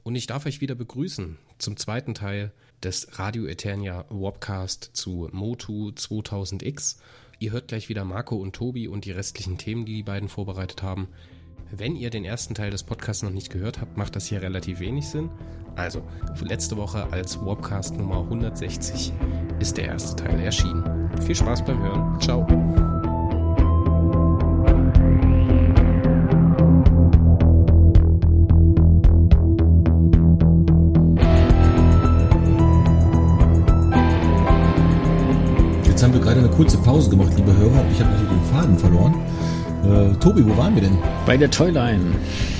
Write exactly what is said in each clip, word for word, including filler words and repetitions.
Und ich darf euch wieder begrüßen zum zweiten Teil des Radio Eternia Warpcast zu Motu zweitausend X. Ihr hört gleich wieder Marco und Tobi und die restlichen Themen, die die beiden vorbereitet haben. Wenn ihr den ersten Teil des Podcasts noch nicht gehört habt, macht das hier relativ wenig Sinn. Also, letzte Woche als Warpcast Nummer hundertsechzig ist der erste Teil erschienen. Viel Spaß beim Hören. Ciao. Jetzt haben wir gerade eine kurze Pause gemacht, liebe Hörer. Ich habe natürlich den Faden verloren. Äh, Tobi, wo waren wir denn? Bei der Toyline.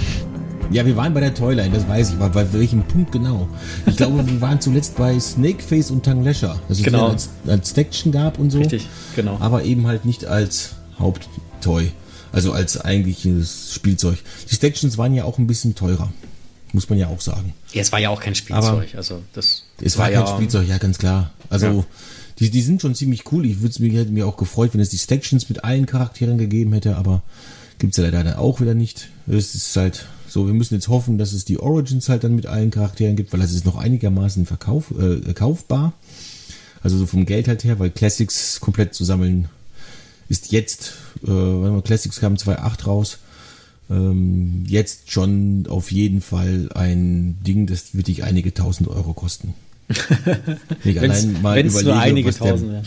Ja, wir waren bei der Toyline, das weiß ich. Aber bei welchem Punkt genau? Ich glaube, wir waren zuletzt bei Snakeface und Tanglesha. Das ist genau. als, als Staction gab und so. Richtig, genau. Aber eben halt nicht als Haupttoy. Also als eigentliches Spielzeug. Die Stactions waren ja auch ein bisschen teurer. Muss man ja auch sagen. Ja, es war ja auch kein Spielzeug. Aber also das es war, war kein ja, Spielzeug, ja, ganz klar. Also ja. Die, die sind schon ziemlich cool. Ich würde mir hätte mir auch gefreut, wenn es die Stactions mit allen Charakteren gegeben hätte, aber gibt's ja leider auch wieder nicht. Es ist halt so, wir müssen jetzt hoffen, dass es die Origins halt dann mit allen Charakteren gibt, weil das ist noch einigermaßen verkauf, äh, kaufbar. Also so vom Geld halt her, weil Classics komplett zu sammeln ist jetzt, äh, wenn man Classics kam zwei Punkt acht raus, ähm, jetzt schon auf jeden Fall ein Ding, das wird dich einige tausend Euro kosten. Wenn es nur einige tausend wären.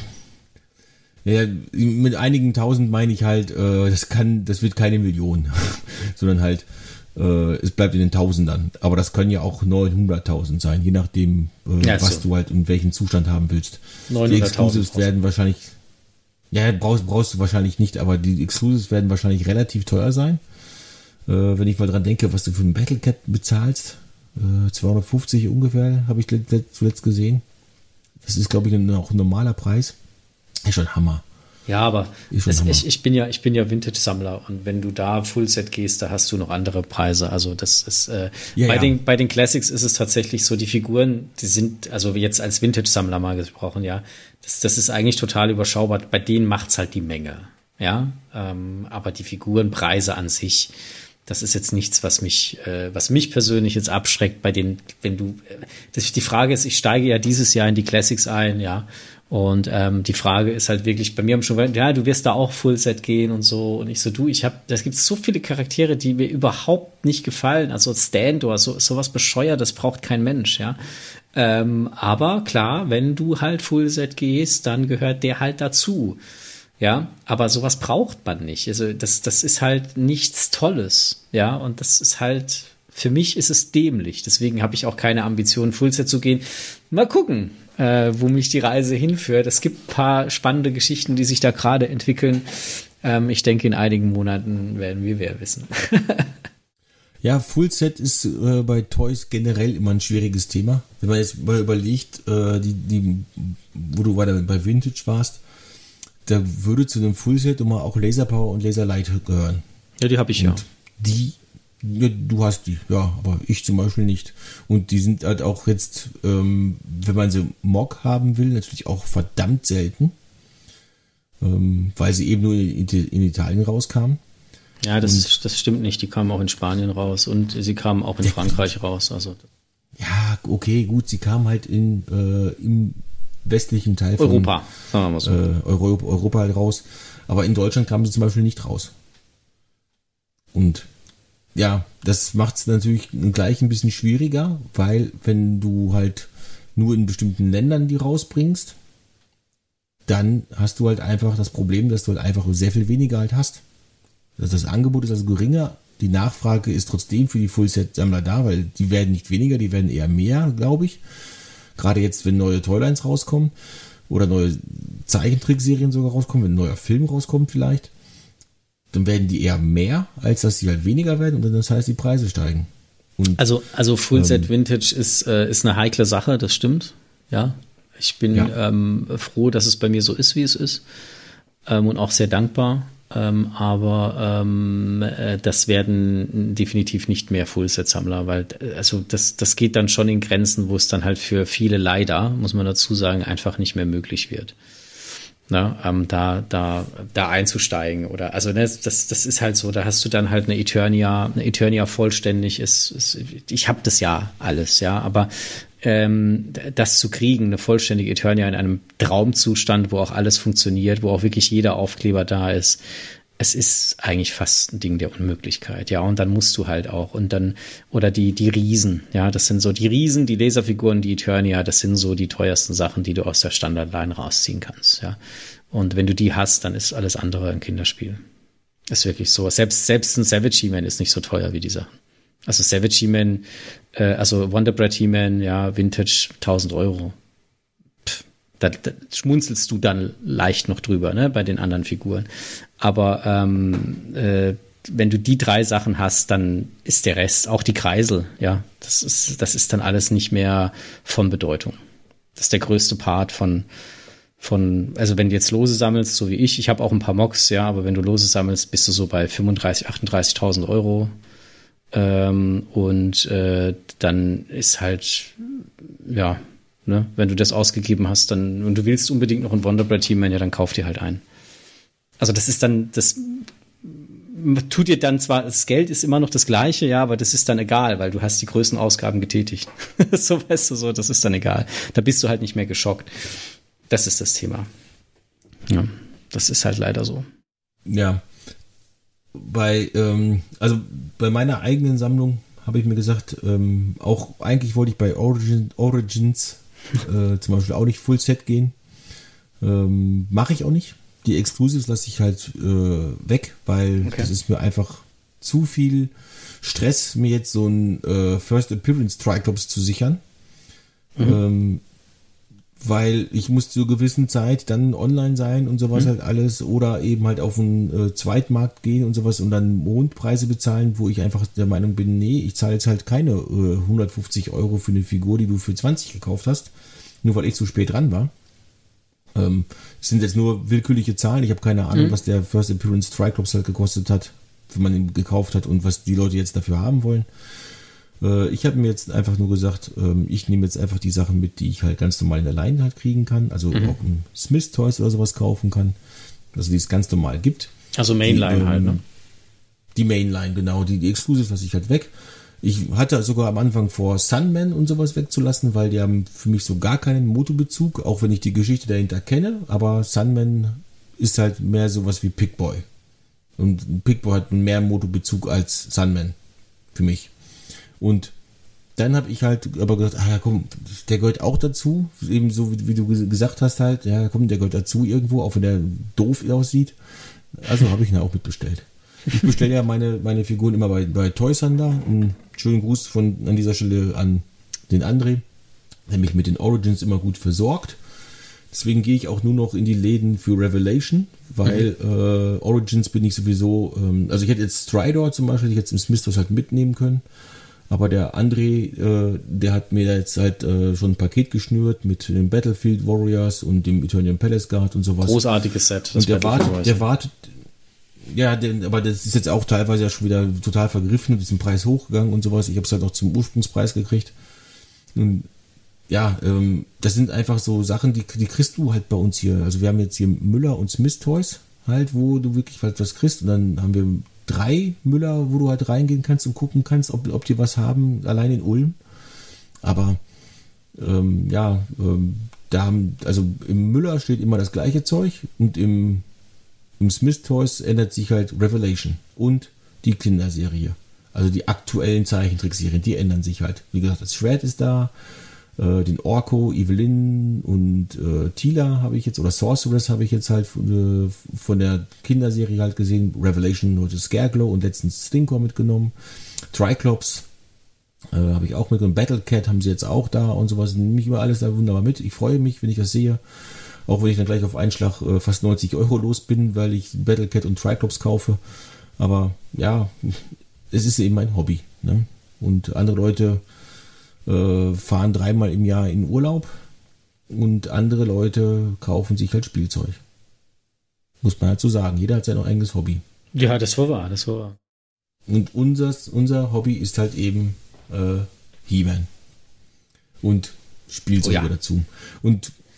Ja, mit einigen tausend meine ich halt, äh, das kann, das wird keine Million, sondern halt, äh, es bleibt in den Tausendern. Aber das können ja auch neunhunderttausend sein, je nachdem, äh, ja, was so. du halt in welchem Zustand haben willst. Die Exclusives werden wahrscheinlich, ja, brauchst, brauchst du wahrscheinlich nicht, aber die Exclusives werden wahrscheinlich relativ teuer sein. Äh, wenn ich mal dran denke, was du für einen Battlecat bezahlst, äh, zweihundertfünfzig ungefähr, habe ich zuletzt gesehen. Das ist, glaube ich, ein, auch ein normaler Preis. Ist schon Hammer. Ja, aber es, ich, ich bin ja, ich bin ja Vintage-Sammler und wenn du da Fullset gehst, da hast du noch andere Preise. Also das ist äh, ja, bei ja. den bei den Classics ist es tatsächlich so, die Figuren, die sind, also jetzt als Vintage-Sammler mal gesprochen, ja, das, das ist eigentlich total überschaubar. Bei denen macht's halt die Menge, ja, ähm, aber die Figurenpreise an sich, das ist jetzt nichts, was mich, äh, was mich persönlich jetzt abschreckt. Bei den, wenn du, äh, das, die Frage ist, ich steige ja dieses Jahr in die Classics ein, ja. Und ähm, die Frage ist halt wirklich, bei mir haben schon gesagt, ja, du wirst da auch Fullset gehen und so. Und ich so, du, ich habe, das gibt so viele Charaktere, die mir überhaupt nicht gefallen. Also Standor, so sowas bescheuert, das braucht kein Mensch, ja. Ähm, aber klar, wenn du halt Fullset gehst, dann gehört der halt dazu. Ja, aber sowas braucht man nicht. Also das, das ist halt nichts Tolles, ja. Und das ist halt, für mich ist es dämlich. Deswegen habe ich auch keine Ambition, Fullset zu gehen. Mal gucken, äh, wo mich die Reise hinführt. Es gibt ein paar spannende Geschichten, die sich da gerade entwickeln. Ähm, ich denke, in einigen Monaten werden wir mehr wissen. Ja, Fullset ist äh, bei Toys generell immer ein schwieriges Thema. Wenn man jetzt mal überlegt, äh, die, die, wo du weiter bei Vintage warst, da würde zu einem Fullset immer auch Laser Power und Laser Light gehören. Ja, die habe ich und ja. Die, ja, du hast die, ja, aber ich zum Beispiel nicht. Und die sind halt auch jetzt, ähm, wenn man sie Mock haben will, natürlich auch verdammt selten, ähm, weil sie eben nur in, in Italien rauskamen. Ja, das, und, das stimmt nicht. Die kamen auch in Spanien raus und sie kamen auch in ja, Frankreich raus. Also ja, okay, gut, sie kamen halt in äh, im westlichen Teil von Europa, sagen wir mal so. Äh, Europa, Europa halt raus. Aber in Deutschland kamen sie zum Beispiel nicht raus. Und ja, das macht es natürlich gleich ein bisschen schwieriger, weil wenn du halt nur in bestimmten Ländern die rausbringst, dann hast du halt einfach das Problem, dass du halt einfach sehr viel weniger halt hast. Also das Angebot ist also geringer, die Nachfrage ist trotzdem für die Fullset-Sammler da, weil die werden nicht weniger, die werden eher mehr, glaube ich. Gerade jetzt, wenn neue Toylines rauskommen oder neue Zeichentrickserien sogar rauskommen, wenn ein neuer Film rauskommt vielleicht, dann werden die eher mehr, als dass sie halt weniger werden und dann das heißt, die Preise steigen. Und, also also Fullset ähm, Vintage ist, äh, ist eine heikle Sache, das stimmt. Ja, ich bin ja. ähm, froh, dass es bei mir so ist, wie es ist ähm, und auch sehr dankbar. Ähm, aber ähm, äh, das werden definitiv nicht mehr Fullset-Sammler, weil also das, das geht dann schon in Grenzen, wo es dann halt für viele leider, muss man dazu sagen, einfach nicht mehr möglich wird. Ne, ähm, da, da, da einzusteigen oder also ne, das, das ist halt so, da hast du dann halt eine Eternia, eine Eternia vollständig ist, ist ich habe das ja alles, ja, aber ähm, das zu kriegen, eine vollständige Eternia in einem Traumzustand, wo auch alles funktioniert, wo auch wirklich jeder Aufkleber da ist, es ist eigentlich fast ein Ding der Unmöglichkeit, ja, und dann musst du halt auch und dann, oder die, die Riesen, ja, das sind so die Riesen, die Laserfiguren, die Eternia, das sind so die teuersten Sachen, die du aus der Standardline rausziehen kannst, ja, und wenn du die hast, dann ist alles andere ein Kinderspiel. Ist wirklich so, selbst, selbst ein Savage He-Man ist nicht so teuer wie die Sachen. Also Savage He-Man, äh, also Wonder Bread He-Man, ja, Vintage, tausend Euro. Da, da schmunzelst du dann leicht noch drüber, ne, bei den anderen Figuren. Aber ähm, äh, wenn du die drei Sachen hast, dann ist der Rest, auch die Kreisel, ja, das ist, das ist dann alles nicht mehr von Bedeutung. Das ist der größte Part von, von, also wenn du jetzt Lose sammelst, so wie ich, ich habe auch ein paar Mocks, ja, aber wenn du Lose sammelst, bist du so bei fünfunddreißig, achtunddreißigtausend Euro. Ähm, und äh, dann ist halt, ja, ne, wenn du das ausgegeben hast, dann und du willst unbedingt noch ein Wonder Bread He-Man, ja, dann kauf dir halt ein. Also das ist dann, das tut dir dann zwar, das Geld ist immer noch das gleiche, ja, aber das ist dann egal, weil du hast die größten Ausgaben getätigt. So, weißt du, so, das ist dann egal. Da bist du halt nicht mehr geschockt. Das ist das Thema. Ja, das ist halt leider so. Ja. Bei, ähm, also bei meiner eigenen Sammlung habe ich mir gesagt, ähm, auch eigentlich wollte ich bei Origin, Origins äh, zum Beispiel auch nicht Full Set gehen. Ähm, mache ich auch nicht. Die Exclusives lasse ich halt äh, weg, weil okay. das ist mir einfach zu viel Stress, mir jetzt so ein äh, First Appearance Triclops zu sichern. Mhm. Ähm, weil ich muss zur gewissen Zeit dann online sein und sowas mhm. halt alles oder eben halt auf einen äh, Zweitmarkt gehen und sowas und dann Mondpreise bezahlen, wo ich einfach der Meinung bin, nee, ich zahle jetzt halt keine äh, hundertfünfzig Euro für eine Figur, die du für zwanzig gekauft hast, nur weil ich zu spät dran war. Ähm, das sind jetzt nur willkürliche Zahlen, ich habe keine Ahnung, mhm. was der First Appearance Triclops halt gekostet hat, wenn man ihn gekauft hat und was die Leute jetzt dafür haben wollen. Ich habe mir jetzt einfach nur gesagt, ich nehme jetzt einfach die Sachen mit, die ich halt ganz normal in der Leine halt kriegen kann. Also mhm. auch ein Smith Toys oder sowas kaufen kann. Also die es ganz normal gibt. Also Mainline die, ähm, halt, ne? Die Mainline, genau. Die, die Exclusives lasse ich halt weg. Ich hatte sogar am Anfang vor, Sunman und sowas wegzulassen, weil die haben für mich so gar keinen Motobezug, auch wenn ich die Geschichte dahinter kenne. Aber Sunman ist halt mehr sowas wie Pick-Boy. Und Pick-Boy hat mehr Motobezug als Sunman für mich. Und dann habe ich halt aber gesagt, ah ja komm, der gehört auch dazu, eben so wie, wie du gesagt hast halt, ja komm, der gehört dazu irgendwo, auch wenn der doof aussieht. Also habe ich ihn auch mitbestellt. Ich bestelle ja meine, meine Figuren immer bei, bei Toysander. Einen schönen Gruß von an dieser Stelle an den André, der mich mit den Origins immer gut versorgt. Deswegen gehe ich auch nur noch in die Läden für Revelation, weil mhm. äh, Origins bin ich sowieso, ähm, also ich hätte jetzt Stridor zum Beispiel, ich hätte jetzt im Smith Toys halt mitnehmen können. Aber der André, äh, der hat mir jetzt halt äh, schon ein Paket geschnürt mit den Battlefield Warriors und dem Eternian Palace Guard und sowas. Großartiges Set. Und der wartet, der wartet, ja, der, aber das ist jetzt auch teilweise ja schon wieder total vergriffen, ist im Preis hochgegangen und sowas. Ich habe es halt auch zum Ursprungspreis gekriegt. Und ja, ähm, das sind einfach so Sachen, die, die kriegst du halt bei uns hier. Also wir haben jetzt hier Müller und Smith Toys halt, wo du wirklich halt was kriegst. Und dann haben wir drei Müller, wo du halt reingehen kannst und gucken kannst, ob, ob die was haben, allein in Ulm. Aber ähm, ja, ähm, da haben, also im Müller steht immer das gleiche Zeug und im, im Smith Toys ändert sich halt Revelation und die Kinderserie. Also die aktuellen Zeichentrickserien, die ändern sich halt. Wie gesagt, das Shred ist da, äh, den Orko, Evelyn und äh, Tila habe ich jetzt, oder Sorceress habe ich jetzt halt von, äh, von der Kinderserie halt gesehen. Revelation heute Scareglow und letztens Stinkor mitgenommen. Triclops äh, habe ich auch mitgenommen. Battlecat haben sie jetzt auch da und sowas. Nehme ich immer alles da wunderbar mit. Ich freue mich, wenn ich das sehe. Auch wenn ich dann gleich auf einen Schlag äh, fast neunzig Euro los bin, weil ich Battlecat und Triclops kaufe. Aber ja, es ist eben mein Hobby. Ne? Und andere Leute äh, fahren dreimal im Jahr in Urlaub und andere Leute kaufen sich halt Spielzeug. Muss man halt so sagen. Jeder hat sein eigenes Hobby. Ja, das war wahr, das war wahr. Und unser, unser Hobby ist halt eben äh, He-Man. Und Spielzeuge oh ja. dazu. Und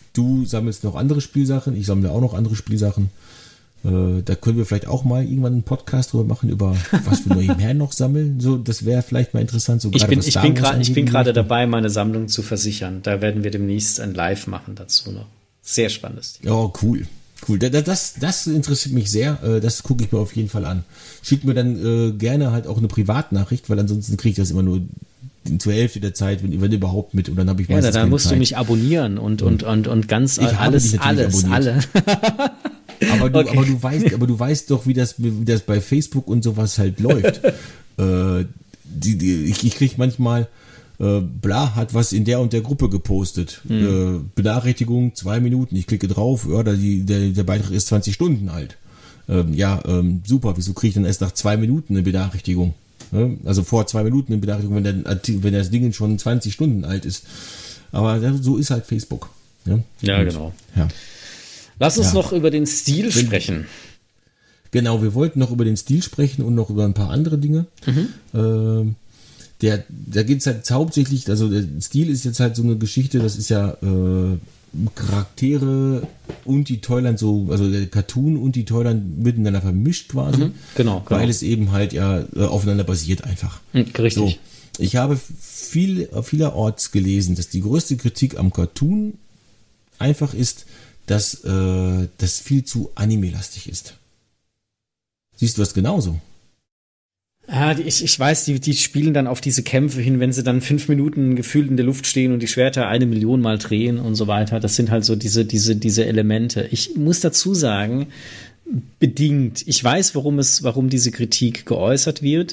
du sammelst noch andere Spielsachen, ich sammle auch noch andere Spielsachen. Äh, da können wir vielleicht auch mal irgendwann einen Podcast drüber machen, über was wir nebenher noch sammeln. So, das wäre vielleicht mal interessant. So ich bin, ich bin gerade, ich bin gerade dabei, meine Sammlung zu versichern. Da werden wir demnächst ein Live machen dazu noch. Sehr spannendes. Oh, cool. Cool. Das, das, das interessiert mich sehr. Das gucke ich mir auf jeden Fall an. Schickt mir dann äh, gerne halt auch eine Privatnachricht, weil ansonsten kriege ich das immer nur zur Hälfte der Zeit, wenn, wenn überhaupt mit. Und dann habe ich meistens Ja, dann musst Zeit. Du mich abonnieren und, und, und, und ganz ich alles, alles, alle. Aber du, okay. aber du weißt, aber du weißt doch, wie das, wie das bei Facebook und sowas halt läuft. äh, die, die, ich, ich kriege manchmal, äh, bla, hat was in der und der Gruppe gepostet. Mhm. Äh, Benachrichtigung, zwei Minuten, ich klicke drauf, ja, die, der, der Beitrag ist zwanzig Stunden alt. Ähm, ja, ähm, super, wieso kriege ich dann erst nach zwei Minuten eine Benachrichtigung? Ja, also vor zwei Minuten eine Benachrichtigung, wenn, der, wenn das Ding schon zwanzig Stunden alt ist. Aber so ist halt Facebook. Ja, ja und, genau. Ja. Lass uns ja. noch über den Stil Wenn, sprechen. Genau, wir wollten noch über den Stil sprechen und noch über ein paar andere Dinge. Mhm. Äh, der, da geht es halt hauptsächlich, also der Stil ist jetzt halt so eine Geschichte, das ist ja äh, Charaktere und die Toyland so, also der Cartoon und die Toyland miteinander vermischt quasi. Mhm. Genau, genau. Weil es eben halt ja äh, aufeinander basiert einfach. Mhm, richtig. So, ich habe viel, vielerorts gelesen, dass die größte Kritik am Cartoon einfach ist, dass äh, das viel zu anime-lastig ist. Siehst du das genauso? Ja, ich, ich weiß, die, die spielen dann auf diese Kämpfe hin, wenn sie dann fünf Minuten gefühlt in der Luft stehen und die Schwerter eine Million Mal drehen und so weiter. Das sind halt so diese, diese, diese Elemente. Ich muss dazu sagen, bedingt. Ich weiß, warum es, warum diese Kritik geäußert wird.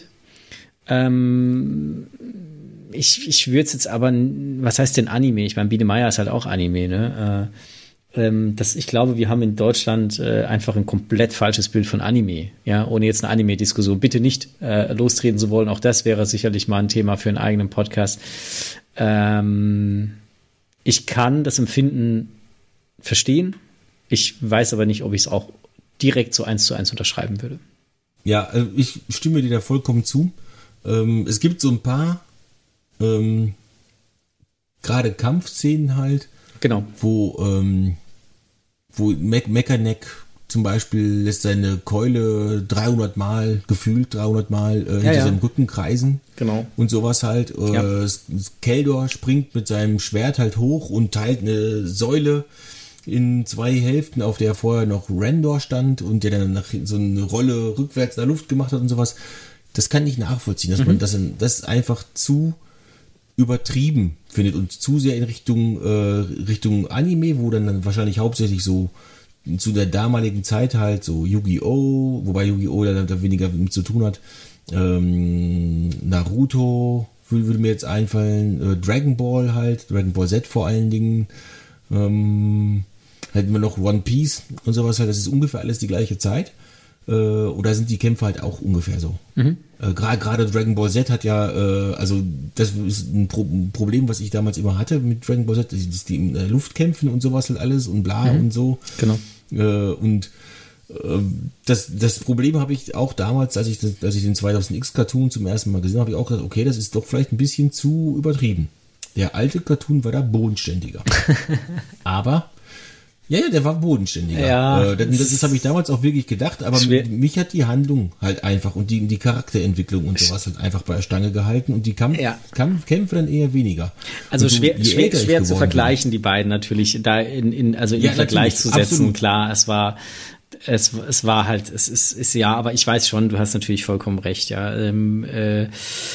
Ähm, ich, ich würde es jetzt aber, was heißt denn Anime? Ich meine, Biene Meier ist halt auch Anime, ne? Äh, Das, ich glaube, wir haben in Deutschland äh, einfach ein komplett falsches Bild von Anime, ja, ohne jetzt eine Anime-Diskussion bitte nicht äh, lostreten zu wollen. Auch das wäre sicherlich mal ein Thema für einen eigenen Podcast. Ähm, ich kann das Empfinden verstehen. Ich weiß aber nicht, ob ich es auch direkt so eins zu eins unterschreiben würde. Ja, also ich stimme dir da vollkommen zu. Ähm, es gibt so ein paar ähm, gerade Kampfszenen halt, genau, wo ähm, wo Me- Mechaneck zum Beispiel lässt seine Keule dreihundert Mal, gefühlt dreihundert Mal äh, hinter ja, ja. seinem Rücken kreisen. Genau. Und sowas halt. Äh, ja. Keldor springt mit seinem Schwert halt hoch und teilt eine Säule in zwei Hälften, auf der vorher noch Randor stand und der dann nach so eine Rolle rückwärts in der Luft gemacht hat und sowas. Das kann ich nachvollziehen, dass mhm. man das, das einfach zu übertrieben findet und zu sehr in Richtung äh, Richtung Anime, wo dann, dann wahrscheinlich hauptsächlich so zu der damaligen Zeit halt so Yu-Gi-Oh!, wobei Yu-Gi-Oh! da, da weniger mit zu tun hat, ähm, Naruto würde, würde mir jetzt einfallen, äh, Dragon Ball halt, Dragon Ball Z vor allen Dingen, ähm, hätten wir noch One Piece und sowas halt, das ist ungefähr alles die gleiche Zeit. Oder sind die Kämpfe halt auch ungefähr so? Mhm. Äh, Gerade Dragon Ball Z hat ja, äh, also das ist ein, Pro- ein Problem, was ich damals immer hatte mit Dragon Ball Z, dass die in der Luft kämpfen und sowas halt alles und bla mhm. und so. Genau. Äh, und äh, das, das Problem habe ich auch damals, als ich, das, als ich den zweitausend X Cartoon zum ersten Mal gesehen habe, habe ich auch gesagt, okay, das ist doch vielleicht ein bisschen zu übertrieben. Der alte Cartoon war da bodenständiger. Aber Ja, ja, der war bodenständiger. Ja, äh, das das, das habe ich damals auch wirklich gedacht, aber schwer. mich hat die Handlung halt einfach und die, die Charakterentwicklung und sowas halt einfach bei der Stange gehalten und die Kampf, ja. Kampf, Kämpfe dann eher weniger. Also so, schwer, schwer, schwer zu vergleichen, bin. die beiden natürlich, da in, in also in ja, Vergleich zu setzen, absolut. Klar, es war es, es war halt, es ist, ist ja, aber ich weiß schon, du hast natürlich vollkommen recht, ja. Ähm, äh,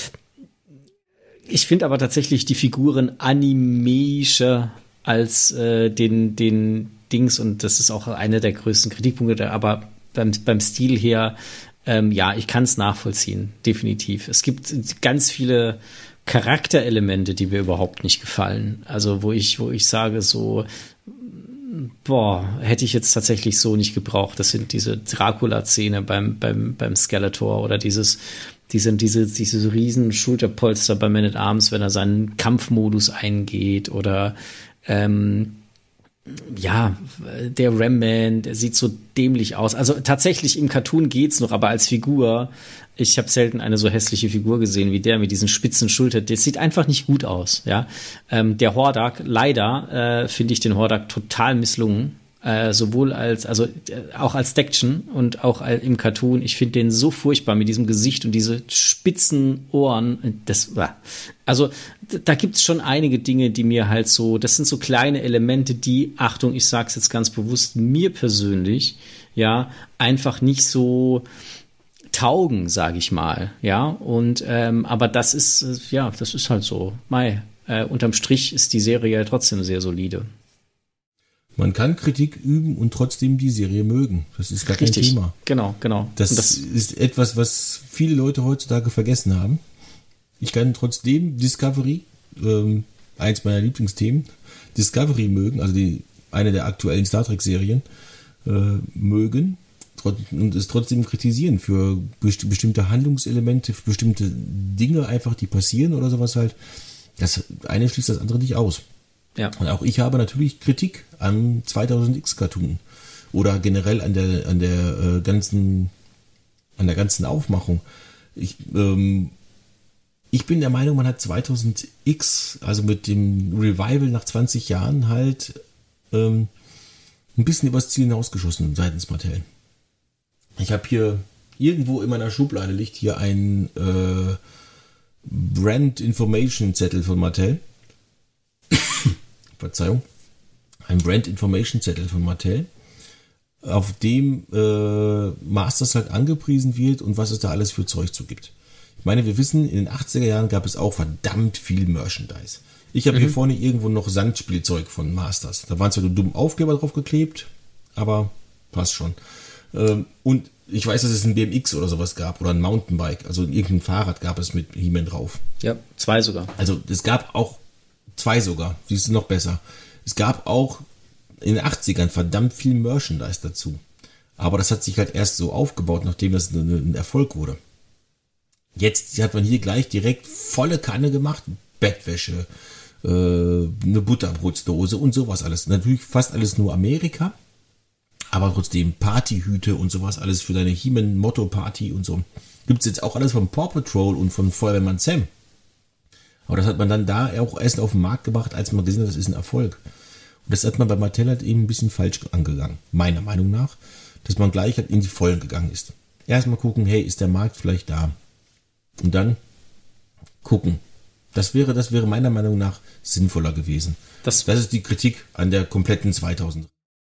ich finde aber tatsächlich die Figuren animischer als äh, den, den Dings, und das ist auch einer der größten Kritikpunkte, aber beim, beim Stil her, ähm, ja, ich kann es nachvollziehen, definitiv. Es gibt ganz viele Charakterelemente, die mir überhaupt nicht gefallen. Also wo ich, wo ich sage so, boah, hätte ich jetzt tatsächlich so nicht gebraucht. Das sind diese Dracula-Szene beim, beim, beim Skeletor oder dieses, diese, diese, diese riesen Schulterpolster bei Man at Arms, wenn er seinen Kampfmodus eingeht, oder ähm, ja, der Ram-Man, der sieht so dämlich aus. Also tatsächlich im Cartoon geht's noch, aber als Figur, ich habe selten eine so hässliche Figur gesehen wie der mit diesen spitzen Schultern. Das sieht einfach nicht gut aus. Ja, ähm, der Hordak, leider äh, finde ich den Hordak total misslungen. Äh, sowohl als, also äh, auch als Deckchen und auch äh, im Cartoon. Ich finde den so furchtbar mit diesem Gesicht und diese spitzen Ohren. Das war, also d- da gibt's schon einige Dinge, die mir halt so, das sind so kleine Elemente, die, Achtung, ich sag's jetzt ganz bewusst, mir persönlich, ja, einfach nicht so taugen, sage ich mal, ja. Und ähm, aber das ist, äh, ja, das ist halt so. Mei, äh, unterm Strich ist die Serie ja trotzdem sehr solide. Man kann Kritik üben und trotzdem die Serie mögen. Das ist gar kein Richtig. Thema. Genau, genau. Das, das ist etwas, was viele Leute heutzutage vergessen haben. Ich kann trotzdem Discovery, ähm, eins meiner Lieblingsthemen, Discovery mögen, also die, eine der aktuellen Star Trek-Serien, äh, mögen und es trotzdem kritisieren für best- bestimmte Handlungselemente, für bestimmte Dinge einfach, die passieren oder sowas halt. Das eine schließt das andere nicht aus. Ja. Und auch ich habe natürlich Kritik am zweitausend X Cartoon oder generell an der an der äh, ganzen an der ganzen Aufmachung. Ich ähm, ich bin der Meinung, man hat zweitausend X, also mit dem Revival nach zwanzig Jahren halt ähm, ein bisschen übers Ziel hinausgeschossen seitens Mattel. Ich habe hier irgendwo in meiner Schublade liegt hier ein äh, Brand Information Zettel von Mattel. Verzeihung, ein Brand Information Zettel von Mattel, auf dem äh, Masters halt angepriesen wird und was es da alles für Zeug zu gibt. Ich meine, wir wissen, in den achtziger Jahren gab es auch verdammt viel Merchandise. Ich habe mhm. hier vorne irgendwo noch Sandspielzeug von Masters. Da waren zwar nur dumme Aufkleber drauf geklebt, aber passt schon. Ähm, und ich weiß, dass es ein B M X oder sowas gab oder ein Mountainbike, also irgendein Fahrrad gab es mit He-Man drauf. Ja, zwei sogar. Also es gab auch Zwei sogar, siehst du noch besser. Es gab auch in den achtzigern verdammt viel Merchandise dazu. Aber das hat sich halt erst so aufgebaut, nachdem das ein Erfolg wurde. Jetzt hat man hier gleich direkt volle Kanne gemacht. Bettwäsche, äh, eine Butterbrotsdose und sowas alles. Natürlich fast alles nur Amerika. Aber trotzdem Partyhüte und sowas alles für deine He-Man-Motto-Party und so. Gibt es jetzt auch alles von Paw Patrol und von Feuerwehrmann Sam. Aber das hat man dann da auch erst auf den Markt gebracht, als man gesehen hat, das ist ein Erfolg. Und das hat man bei Mattel halt eben ein bisschen falsch angegangen, meiner Meinung nach, dass man gleich halt in die Vollen gegangen ist. Erstmal gucken, hey, ist der Markt vielleicht da? Und dann gucken. Das wäre, das wäre meiner Meinung nach sinnvoller gewesen. Das, das ist die Kritik an der kompletten zweitausend.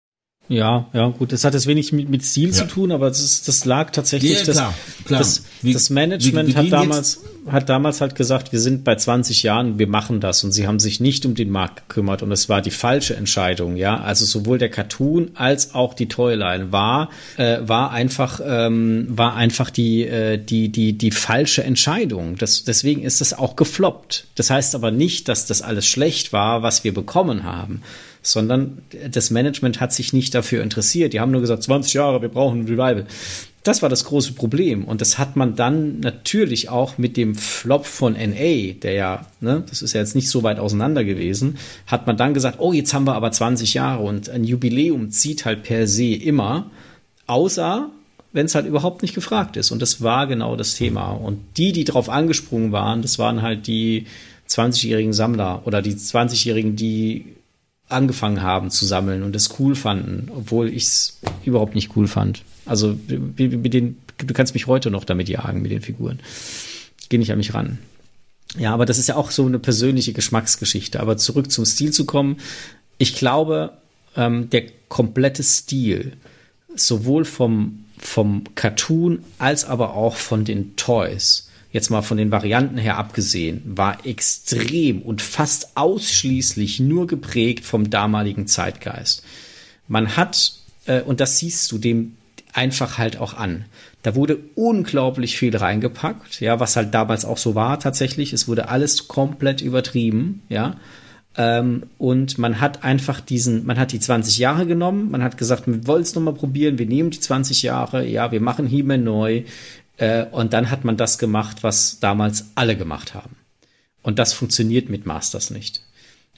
Ja, ja, gut, das hat jetzt wenig mit, mit Stil ja. zu tun, aber das, ist, das lag tatsächlich, ja, klar, das, klar. Das, wir, das Management wir, wir hat damals, hat damals halt gesagt, wir sind bei zwanzig Jahren, wir machen das, und sie haben sich nicht um den Markt gekümmert, und es war die falsche Entscheidung, ja, also sowohl der Cartoon als auch die Toyline war, äh, war einfach, ähm, war einfach die, äh, die, die, die falsche Entscheidung. Das, deswegen ist das auch gefloppt. Das heißt aber nicht, dass das alles schlecht war, was wir bekommen haben, sondern das Management hat sich nicht dafür interessiert. Die haben nur gesagt, zwanzig Jahre, wir brauchen ein Revival. Das war das große Problem. Und das hat man dann natürlich auch mit dem Flop von N A, der ja, ne, das ist ja jetzt nicht so weit auseinander gewesen, hat man dann gesagt, oh, jetzt haben wir aber zwanzig Jahre, und ein Jubiläum zieht halt per se immer, außer wenn es halt überhaupt nicht gefragt ist. Und das war genau das Thema. Und die, die drauf angesprungen waren, das waren halt die zwanzigjährigen Sammler oder die zwanzigjährigen, die angefangen haben zu sammeln und es cool fanden, obwohl ich es überhaupt nicht cool fand. Also mit den, du kannst mich heute noch damit jagen, mit den Figuren. Geh nicht an mich ran. Ja, aber das ist ja auch so eine persönliche Geschmacksgeschichte. Aber zurück zum Stil zu kommen, ich glaube, ähm, der komplette Stil, sowohl vom, vom Cartoon als aber auch von den Toys, jetzt mal von den Varianten her abgesehen, war extrem und fast ausschließlich nur geprägt vom damaligen Zeitgeist. Man hat, äh, und das siehst du dem einfach halt auch an, da wurde unglaublich viel reingepackt, ja, was halt damals auch so war tatsächlich. Es wurde alles komplett übertrieben, ja. Ähm, und man hat einfach diesen, man hat die zwanzig Jahre genommen, man hat gesagt, wir wollen es nochmal probieren, wir nehmen die zwanzig Jahre, ja, wir machen He-Man neu. Und dann hat man das gemacht, was damals alle gemacht haben. Und das funktioniert mit Masters nicht.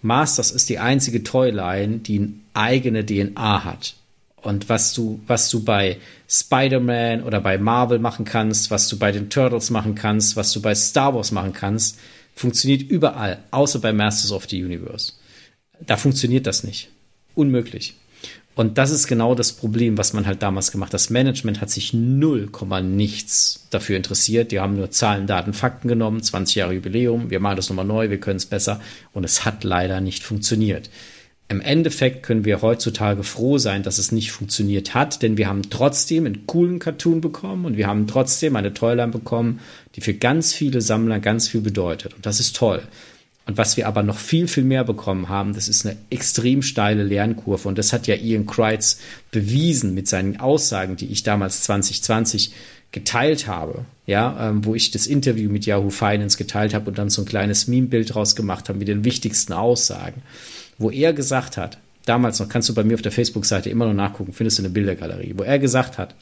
Masters ist die einzige Toyline, die eine eigene D N A hat. Und was du, was du bei Spider-Man oder bei Marvel machen kannst, was du bei den Turtles machen kannst, was du bei Star Wars machen kannst, funktioniert überall, außer bei Masters of the Universe. Da funktioniert das nicht. Unmöglich. Und das ist genau das Problem, was man halt damals gemacht hat. Das Management hat sich null Komma nichts dafür interessiert. Die haben nur Zahlen, Daten, Fakten genommen, zwanzig Jahre Jubiläum, wir machen das nochmal neu, wir können es besser. Und es hat leider nicht funktioniert. Im Endeffekt können wir heutzutage froh sein, dass es nicht funktioniert hat, denn wir haben trotzdem einen coolen Cartoon bekommen und wir haben trotzdem eine Toyline bekommen, die für ganz viele Sammler ganz viel bedeutet. Und das ist toll. Und was wir aber noch viel, viel mehr bekommen haben, das ist eine extrem steile Lernkurve. Und das hat ja Ian Kreitz bewiesen mit seinen Aussagen, die ich damals zwanzig zwanzig geteilt habe. Ja, ähm, wo ich das Interview mit Yahoo Finance geteilt habe und dann so ein kleines Meme-Bild draus gemacht habe mit den wichtigsten Aussagen. Wo er gesagt hat, damals noch, kannst du bei mir auf der Facebook-Seite immer noch nachgucken, findest du eine Bildergalerie, wo er gesagt hat,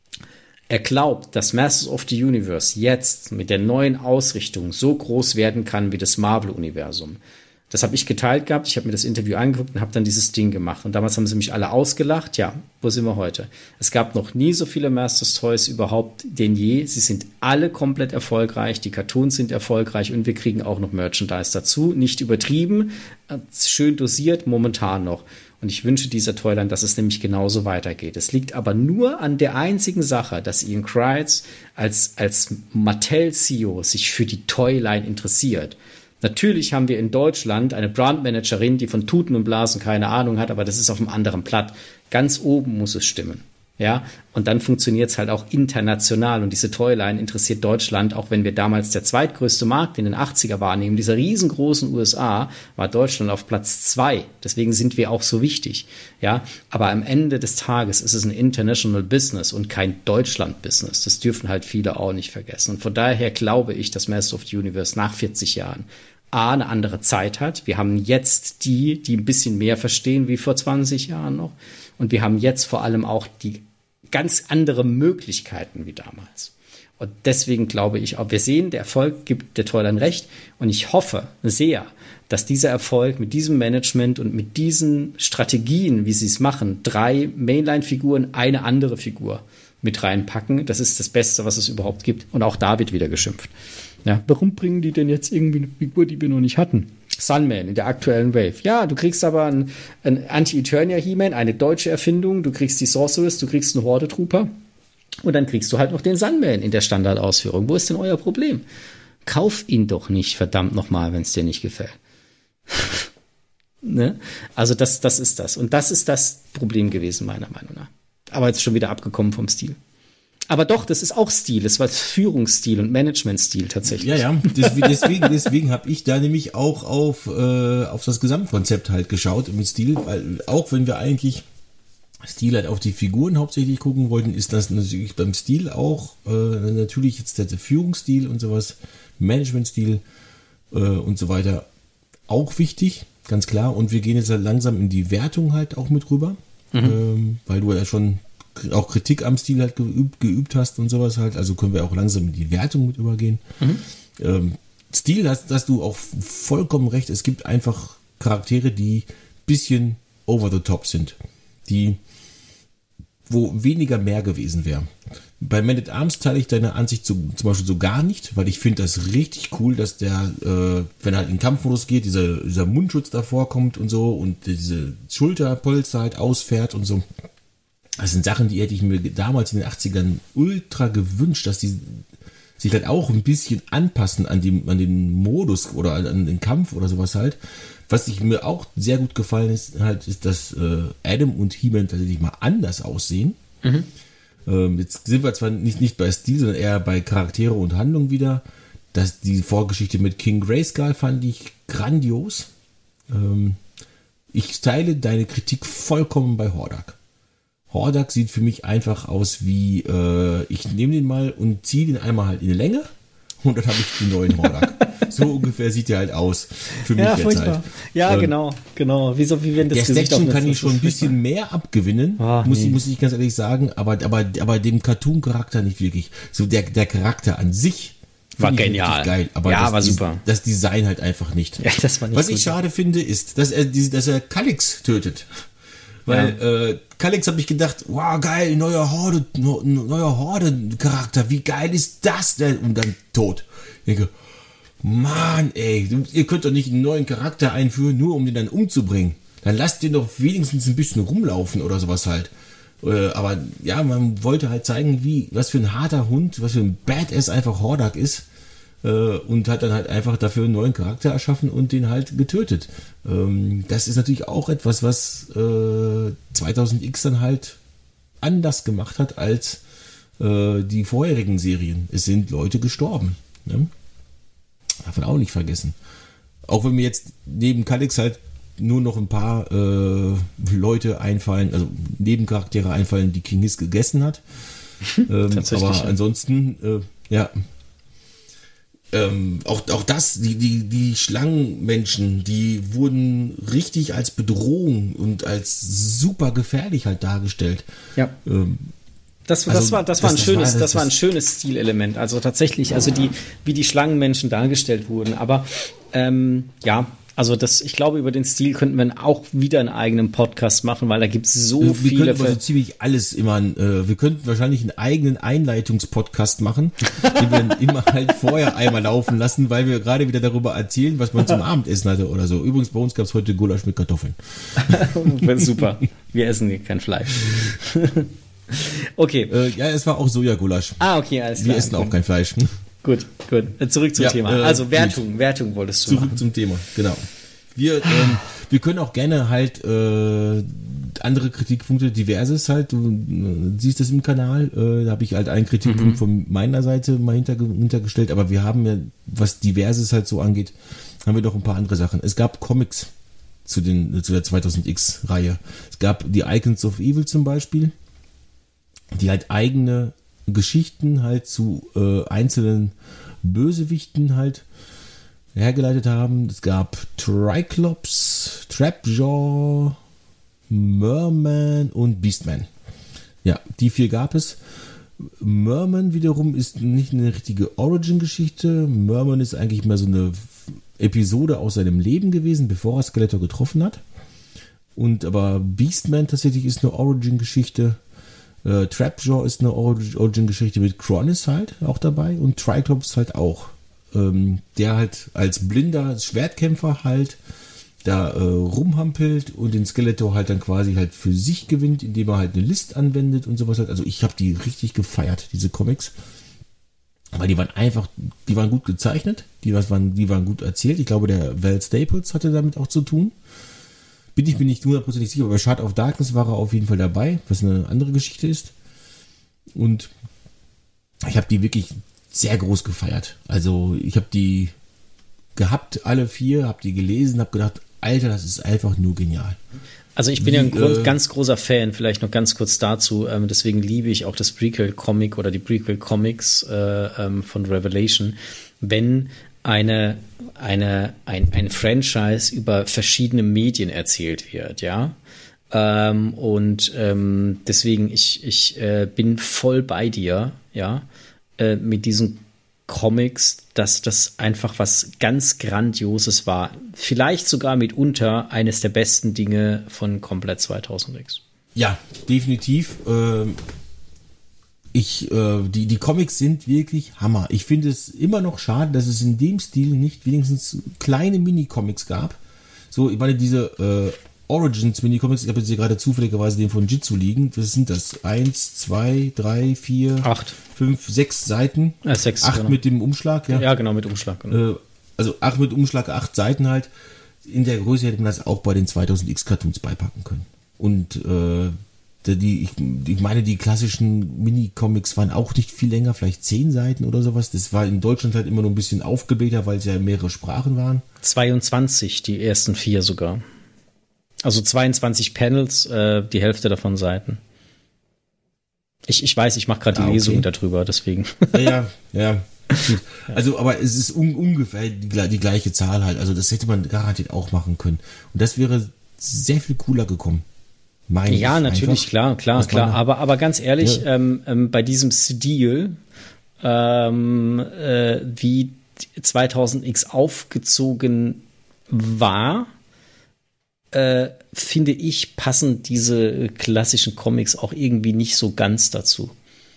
er glaubt, dass Masters of the Universe jetzt mit der neuen Ausrichtung so groß werden kann wie das Marvel-Universum. Das habe ich geteilt gehabt, ich habe mir das Interview angeguckt und habe dann dieses Ding gemacht. Und damals haben sie mich alle ausgelacht. Ja, wo sind wir heute? Es gab noch nie so viele Masters Toys überhaupt denn je. Sie sind alle komplett erfolgreich, die Cartoons sind erfolgreich und wir kriegen auch noch Merchandise dazu. Nicht übertrieben, schön dosiert, momentan noch. Und ich wünsche dieser Toyline, dass es nämlich genauso weitergeht. Es liegt aber nur an der einzigen Sache, dass Ian Kreitz als, als Mattel-C E O sich für die Toyline interessiert. Natürlich haben wir in Deutschland eine Brandmanagerin, die von Tuten und Blasen keine Ahnung hat, aber das ist auf einem anderen Blatt. Ganz oben muss es stimmen. Ja, und dann funktioniert es halt auch international und diese Toyline interessiert Deutschland, auch wenn wir damals der zweitgrößte Markt in den achtziger waren, neben dieser riesengroßen U S A, war Deutschland auf Platz zwei. Deswegen sind wir auch so wichtig. Ja, aber am Ende des Tages ist es ein International Business und kein Deutschland-Business. Das dürfen halt viele auch nicht vergessen. Und von daher glaube ich, dass Masters of the Universe nach vierzig Jahren A, eine andere Zeit hat. Wir haben jetzt die, die ein bisschen mehr verstehen wie vor zwanzig Jahren noch. Und wir haben jetzt vor allem auch die ganz andere Möglichkeiten wie damals. Und deswegen glaube ich auch, wir sehen, der Erfolg gibt der Toyline recht. Und ich hoffe sehr, dass dieser Erfolg mit diesem Management und mit diesen Strategien, wie sie es machen, drei Mainline-Figuren, eine andere Figur mit reinpacken. Das ist das Beste, was es überhaupt gibt. Und auch da wird wieder geschimpft. Ja, warum bringen die denn jetzt irgendwie eine Figur, die wir noch nicht hatten? Sunman in der aktuellen Wave. Ja, du kriegst aber ein, ein Anti-Eternia He-Man, eine deutsche Erfindung, du kriegst die Sorceress, du kriegst einen Horde-Trooper und dann kriegst du halt noch den Sunman in der Standardausführung. Wo ist denn euer Problem? Kauf ihn doch nicht, verdammt nochmal, wenn es dir nicht gefällt. Ne? Also das, das ist das. Und das ist das Problem gewesen, meiner Meinung nach. Aber jetzt schon wieder abgekommen vom Stil. Aber doch, das ist auch Stil. Das war Führungsstil und Managementstil tatsächlich. Ja, ja. Deswegen, deswegen habe ich da nämlich auch auf, äh, auf das Gesamtkonzept halt geschaut mit Stil. Weil auch wenn wir eigentlich Stil halt auf die Figuren hauptsächlich gucken wollten, ist das natürlich beim Stil auch äh, natürlich jetzt der Führungsstil und sowas, Managementstil äh, und so weiter auch wichtig, ganz klar. Und wir gehen jetzt halt langsam in die Wertung halt auch mit rüber, mhm. ähm, weil du ja schon auch Kritik am Stil halt geübt, geübt hast und sowas halt, also können wir auch langsam in die Wertung mit übergehen. Mhm. Ähm, Stil, hast, hast du auch vollkommen recht, es gibt einfach Charaktere, die ein bisschen over the top sind, die wo weniger mehr gewesen wäre. Bei Man at Arms teile ich deine Ansicht so, zum Beispiel so gar nicht, weil ich finde das richtig cool, dass der, äh, wenn er halt in den Kampfmodus geht, dieser, dieser Mundschutz davor kommt und so und diese Schulterpolster halt ausfährt und so. Das sind Sachen, die hätte ich mir damals in den achtzigern ultra gewünscht, dass die sich halt auch ein bisschen anpassen an, die, an den Modus oder an den Kampf oder sowas halt. Was ich mir auch sehr gut gefallen ist, halt, ist, dass äh, Adam und He-Man tatsächlich mal anders aussehen. Mhm. Ähm, jetzt sind wir zwar nicht, nicht bei Stil, sondern eher bei Charaktere und Handlung wieder. Das, die Vorgeschichte mit King Grayskull fand ich grandios. Ähm, ich teile deine Kritik vollkommen bei Hordak. Hordak sieht für mich einfach aus wie, äh, ich nehme den mal und ziehe den einmal halt in die Länge und dann habe ich den neuen Hordak. So ungefähr sieht der halt aus. Für mich ja, jetzt furchtbar. halt. Ja, ähm, genau, genau. Wie so, wie wenn das der Gesicht Section kann ich schon ein bisschen mehr abgewinnen, oh, muss, nee. ich, muss ich ganz ehrlich sagen, aber, aber, aber dem Cartoon-Charakter nicht wirklich. So der, der Charakter an sich war genial. Geil, aber ja, das, war super. Das Design halt einfach nicht. Ja, das war nicht Was gut. ich schade finde, ist, dass er, dass er Calix tötet. Weil ja. äh, Calix habe ich gedacht, wow, geil, neuer Horde, neuer Horde-Charakter, wie geil ist das denn? Und dann tot. Ich denke, Mann, ey, ihr könnt doch nicht einen neuen Charakter einführen, nur um den dann umzubringen. Dann lasst den doch wenigstens ein bisschen rumlaufen oder sowas halt. Äh, aber ja, man wollte halt zeigen, wie, was für ein harter Hund, was für ein Badass einfach Hordak ist. Und hat dann halt einfach dafür einen neuen Charakter erschaffen und den halt getötet. Das ist natürlich auch etwas, was zweitausend X dann halt anders gemacht hat als die vorherigen Serien. Es sind Leute gestorben. Ne? Darf man auch nicht vergessen. Auch wenn mir jetzt neben Calix halt nur noch ein paar äh, Leute einfallen, also Nebencharaktere einfallen, die King Hiss gegessen hat. ähm, aber ja. ansonsten, äh, ja... Ähm, auch, auch das, die, die, die Schlangenmenschen, die wurden richtig als Bedrohung und als super gefährlich halt dargestellt. Ja. Ähm, Das, das, also, war, das, war ein das, schönes, war, das, das war ein schönes Stilelement. Also tatsächlich, also die, wie die Schlangenmenschen dargestellt wurden. Aber ähm, ja, also das, ich glaube, über den Stil könnten wir auch wieder einen eigenen Podcast machen, weil da gibt es so wir viele. Wir könnten also ziemlich alles immer, äh, wir könnten wahrscheinlich einen eigenen Einleitungspodcast machen, den wir immer halt vorher einmal laufen lassen, weil wir gerade wieder darüber erzählen, was man zum Abendessen hatte oder so. Übrigens, bei uns gab es heute Gulasch mit Kartoffeln. Super. Wir essen hier kein Fleisch. Okay. Äh, ja, es war auch Sojagulasch. Ah, okay, alles klar. Wir essen auch kein Fleisch. Gut, gut. Zurück zum ja, Thema. Äh, also Wertung, gut. Wertung wolltest du Zurück machen. zum Thema, genau. Wir, ähm, wir können auch gerne halt äh, andere Kritikpunkte, diverses halt, du äh, siehst das im Kanal, äh, da habe ich halt einen Kritikpunkt mhm. von meiner Seite mal hinter, hintergestellt, aber wir haben ja, was diverses halt so angeht, haben wir noch ein paar andere Sachen. Es gab Comics zu, den, zu der zweitausend X-Reihe. Es gab die Icons of Evil zum Beispiel, die halt eigene Geschichten halt zu äh, einzelnen Bösewichten halt hergeleitet haben. Es gab Triclops, Trapjaw, Merman und Beastman. Ja, die vier gab es. Merman wiederum ist nicht eine richtige Origin-Geschichte. Merman ist eigentlich mehr so eine Episode aus seinem Leben gewesen, bevor er Skeletor getroffen hat. Und aber Beastman tatsächlich ist eine Origin-Geschichte. Äh, Trapjaw ist eine Origin-Geschichte mit Kronis halt auch dabei und Triclops halt auch. Ähm, der halt als blinder Schwertkämpfer halt da äh, rumhampelt und den Skeletor halt dann quasi halt für sich gewinnt, indem er halt eine List anwendet und sowas halt. Also ich habe die richtig gefeiert, diese Comics. Weil die waren einfach, die waren gut gezeichnet, die waren, die waren gut erzählt. Ich glaube, der Val Staples hatte damit auch zu tun. Bin ich mir nicht hundertprozentig sicher, aber bei Shard of Darkness war er auf jeden Fall dabei, was eine andere Geschichte ist. Und ich habe die wirklich sehr groß gefeiert. Also ich habe die gehabt, alle vier, habe die gelesen, habe gedacht, Alter, das ist einfach nur genial. Also ich bin Wie, ja ein Grund, äh, ganz großer Fan, vielleicht noch ganz kurz dazu, ähm, deswegen liebe ich auch das Prequel-Comic oder die Prequel-Comics äh, ähm, von Revelation, wenn eine, eine, ein, ein Franchise über verschiedene Medien erzählt wird, ja. Ähm, und ähm, deswegen, ich, ich äh, bin voll bei dir, ja, äh, mit diesen Comics, dass das einfach was ganz Grandioses war. Vielleicht sogar mitunter eines der besten Dinge von komplett zweitausend X. Ja, definitiv. Ähm, ich, äh, die, die Comics sind wirklich Hammer. Ich finde es immer noch schade, dass es in dem Stil nicht wenigstens kleine Mini-Comics gab. So, ich meine, diese äh, Origins Mini-Comics, ich habe jetzt hier gerade zufälligerweise den von Jitsu liegen. Was sind das? Eins, zwei, drei, vier, acht, fünf, sechs Seiten. Äh, sechs, acht genau. Mit dem Umschlag, ja. Ja, genau, mit Umschlag. Genau. Äh, also acht mit Umschlag, acht Seiten halt. In der Größe hätte man das auch bei den zweitausend X Cartoons beipacken können. Und äh, die, ich, ich meine, die klassischen Mini-Comics waren auch nicht viel länger, vielleicht zehn Seiten oder sowas. Das war in Deutschland halt immer nur ein bisschen aufgeblähter, weil es ja mehrere Sprachen waren. zweiundzwanzig, die ersten vier sogar. Also zweiundzwanzig Panels, äh, die Hälfte davon Seiten. Ich, ich weiß, ich mache gerade die ah, okay. Lesung darüber, deswegen. Ja, ja, ja. Gut. Also, aber es ist un, ungefähr die, die gleiche Zahl halt. Also das hätte man garantiert auch machen können. Und das wäre sehr viel cooler gekommen. Meine ja, ich natürlich, einfach. klar, klar, klar. Aber, aber ganz ehrlich, ja. ähm, ähm, bei diesem Stil ähm, äh, wie zweitausend X aufgezogen war, äh, finde ich, passen diese klassischen Comics auch irgendwie nicht so ganz dazu.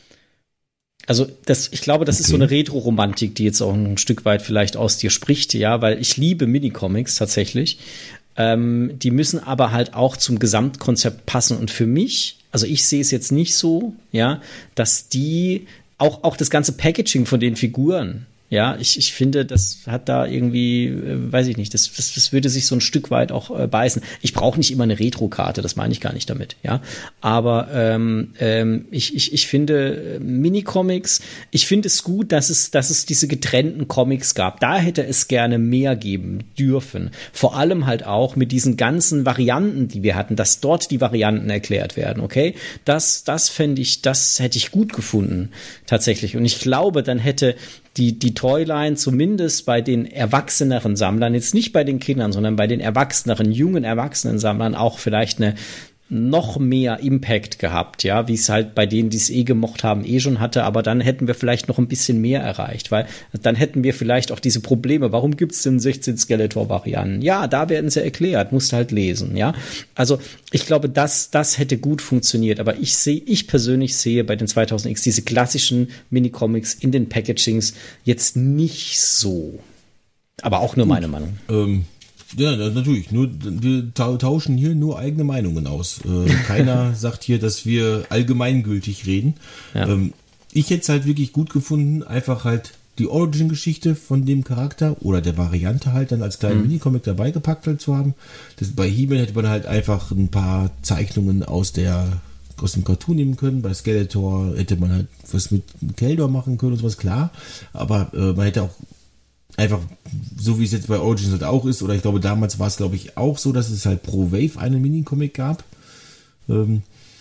Also das, ich glaube, das okay. ist so eine Retro-Romantik, die jetzt auch ein Stück weit vielleicht aus dir spricht, ja, weil ich liebe Minicomics tatsächlich. Ähm, die müssen aber halt auch zum Gesamtkonzept passen. Und für mich, also ich sehe es jetzt nicht so, ja, dass die, auch, auch das ganze Packaging von den Figuren, ja, ich, ich finde, das hat da irgendwie, äh, weiß ich nicht, das, das, das würde sich so ein Stück weit auch äh, beißen. Ich brauche nicht immer eine Retro-Karte, das meine ich gar nicht damit, ja. Aber ähm, ähm, ich, ich, ich finde äh, Minicomics, ich finde es gut, dass es, dass es diese getrennten Comics gab. Da hätte es gerne mehr geben dürfen. Vor allem halt auch mit diesen ganzen Varianten, die wir hatten, dass dort die Varianten erklärt werden, okay? Das, das fände ich, das hätte ich gut gefunden, tatsächlich. Und ich glaube, dann hätte die, die Toyline zumindest bei den erwachseneren Sammlern, jetzt nicht bei den Kindern, sondern bei den erwachseneren, jungen erwachsenen Sammlern auch vielleicht eine noch mehr Impact gehabt, ja, wie es halt bei denen, die es eh gemocht haben, eh schon hatte, aber dann hätten wir vielleicht noch ein bisschen mehr erreicht, weil dann hätten wir vielleicht auch diese Probleme, warum gibt es denn sechzehn Skeletor-Varianten? Ja, da werden sie erklärt, musst halt lesen, ja. Also ich glaube, das, das hätte gut funktioniert, aber ich sehe, ich persönlich sehe bei den zweitausend X diese klassischen Minicomics in den Packagings jetzt nicht so. Aber auch nur gut. Meine Meinung. Ähm. Ja, natürlich. Nur, wir tauschen hier nur eigene Meinungen aus. Äh, keiner sagt hier, dass wir allgemeingültig reden. Ja. Ähm, ich hätte es halt wirklich gut gefunden, einfach halt die Origin-Geschichte von dem Charakter oder der Variante halt dann als kleinen mhm. Minicomic dabei gepackt halt zu haben. Das, bei He-Man hätte man halt einfach ein paar Zeichnungen aus der aus dem Cartoon nehmen können. Bei Skeletor hätte man halt was mit Keldor machen können und sowas, klar. Aber äh, man hätte auch einfach, so wie es jetzt bei Origins halt auch ist, oder ich glaube, damals war es, glaube ich, auch so, dass es halt pro Wave einen Minicomic gab. Ähm,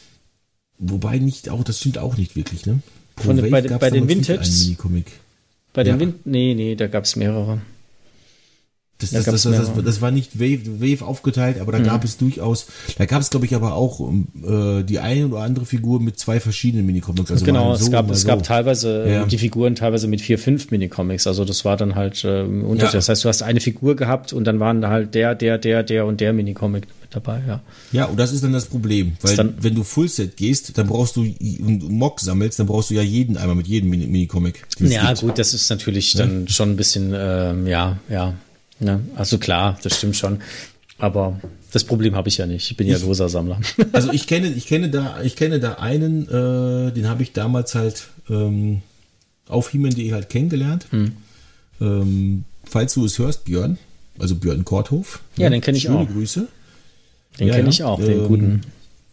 wobei nicht, auch das stimmt auch nicht wirklich, ne? Pro Von, Wave bei, bei den Vintages? Minicomic. Bei den ja. Win- Nee, nee, da gab es mehrere. Das, das, da das, das, das, das war nicht Wave, Wave aufgeteilt, aber da mhm. gab es durchaus, da gab es, glaube ich, aber auch äh, die eine oder andere Figur mit zwei verschiedenen Minicomics. Also genau, so es gab, es so. gab teilweise ja. die Figuren teilweise mit vier, fünf Minicomics. Also das war dann halt äh, Unterschied. Ja. Das heißt, du hast eine Figur gehabt und dann waren da halt der, der, der, der und der Minicomic mit dabei, ja. Ja, und das ist dann das Problem, weil dann, wenn du Fullset gehst, dann brauchst du und Mock sammelst, dann brauchst du ja jeden einmal mit jedem Minicomic. Ja, gibt. Gut, das ist natürlich ja? dann schon ein bisschen, ähm, ja, ja. Ja, also klar, das stimmt schon. Aber das Problem habe ich ja nicht. Ich bin ja ich, großer Sammler. Also ich kenne, ich kenne da, ich kenne da einen, äh, den habe ich damals halt ähm, auf He-Man punkt de halt kennengelernt. Hm. Ähm, falls du es hörst, Björn, also Björn Korthof. Ja, ne? Den kenne ich Schöne auch. Grüße. Den ja, kenne ich auch, den ähm, guten.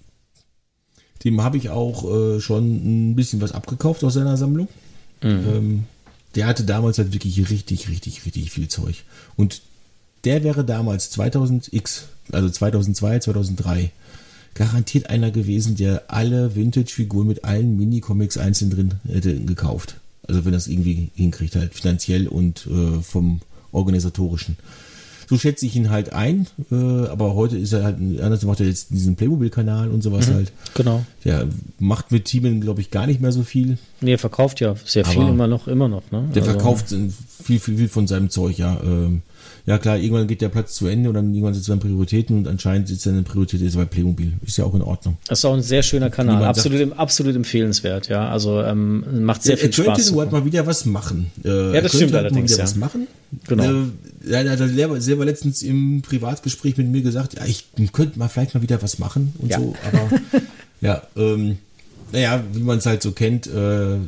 Dem habe ich auch äh, schon ein bisschen was abgekauft aus seiner Sammlung. Mhm. Ähm, Der hatte damals halt wirklich richtig, richtig, richtig viel Zeug. Und der wäre damals zweitausend X, also zweitausendzwei, zweitausenddrei, garantiert einer gewesen, der alle Vintage-Figuren mit allen Minicomics einzeln drin hätte gekauft. Also wenn er es irgendwie hinkriegt, halt finanziell und äh, vom Organisatorischen. So schätze ich ihn halt ein, äh, aber heute ist er halt, anders macht er jetzt diesen Playmobil-Kanal und sowas mhm, halt. Genau. Der macht mit Teamen, glaube ich, gar nicht mehr so viel. Nee, er verkauft ja sehr viel aber immer noch, immer noch, ne? Der also. verkauft viel, viel, viel von seinem Zeug, ja. Ähm, ja klar, irgendwann geht der Platz zu Ende und dann irgendwann sind es dann Prioritäten und anscheinend ist seine Priorität jetzt bei Playmobil. Ist ja auch in Ordnung. Das ist auch ein sehr schöner Kanal, absolut, sagt, absolut empfehlenswert, ja. Also ähm, macht sehr viel Spaß. Er könnte halt mal wieder was machen. Äh, ja, das stimmt halt allerdings, mal wieder ja. was machen. Genau. Äh, er hat selber, selber letztens im Privatgespräch mit mir gesagt, ja, ich könnte mal vielleicht mal wieder was machen und ja. so, aber ja, ähm, naja, wie man es halt so kennt, äh,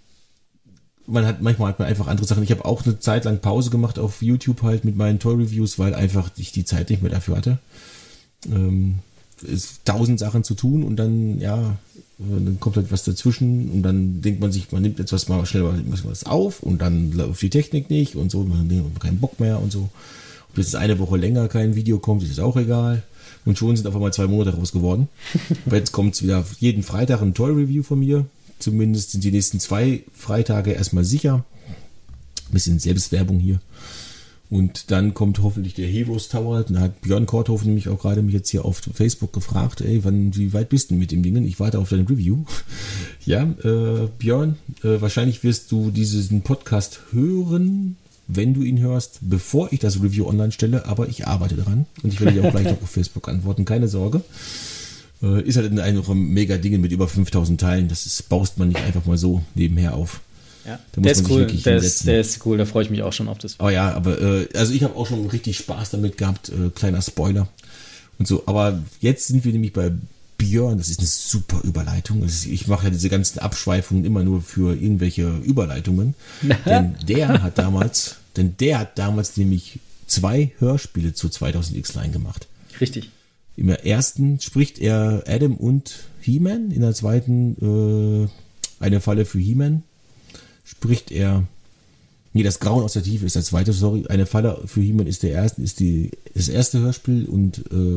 man hat manchmal hat man einfach andere Sachen. Ich habe auch eine Zeit lang Pause gemacht auf YouTube halt mit meinen Toy-Reviews, weil einfach ich die Zeit nicht mehr dafür hatte. Ähm, ist tausend Sachen zu tun und dann, ja, dann kommt halt was dazwischen und dann denkt man sich, man nimmt jetzt was mal schnell was auf und dann läuft die Technik nicht und so, man hat keinen Bock mehr und so. Ob jetzt eine Woche länger kein Video kommt, ist auch egal. Und schon sind auf einmal zwei Monate raus geworden. Aber jetzt kommt es wieder jeden Freitag ein Toy-Review von mir. Zumindest sind die nächsten zwei Freitage erstmal sicher. Ein bisschen Selbstwerbung hier. Und dann kommt hoffentlich der Heroes Tower. Da hat Björn Korthoff nämlich auch gerade mich jetzt hier auf Facebook gefragt, ey, wann, wie weit bist du mit dem Dingen? Ich warte auf dein Review. Ja, äh, Björn, äh, wahrscheinlich wirst du diesen Podcast hören, wenn du ihn hörst, bevor ich das Review online stelle, aber ich arbeite dran und ich werde dir auch gleich noch auf Facebook antworten, keine Sorge. Äh, ist halt ein mega Ding mit über fünftausend Teilen, das ist, baust man nicht einfach mal so nebenher auf. Ja, der ist cool, der ist, der ist cool, da freue ich mich auch schon auf das. Oh ja, aber äh, also ich habe auch schon richtig Spaß damit gehabt, äh, kleiner Spoiler und so, aber jetzt sind wir nämlich bei Björn, das ist eine super Überleitung, das ist, ich mache ja diese ganzen Abschweifungen immer nur für irgendwelche Überleitungen, denn der hat damals, denn der hat damals nämlich zwei Hörspiele zu zweitausend X-Line gemacht. Richtig. Im ersten spricht er Adam und He-Man, in der zweiten äh, eine Falle für He-Man spricht er, nee, das Grauen aus der Tiefe ist der zweite, sorry, eine Falle für He-Man ist der erste, ist die, das erste Hörspiel und äh,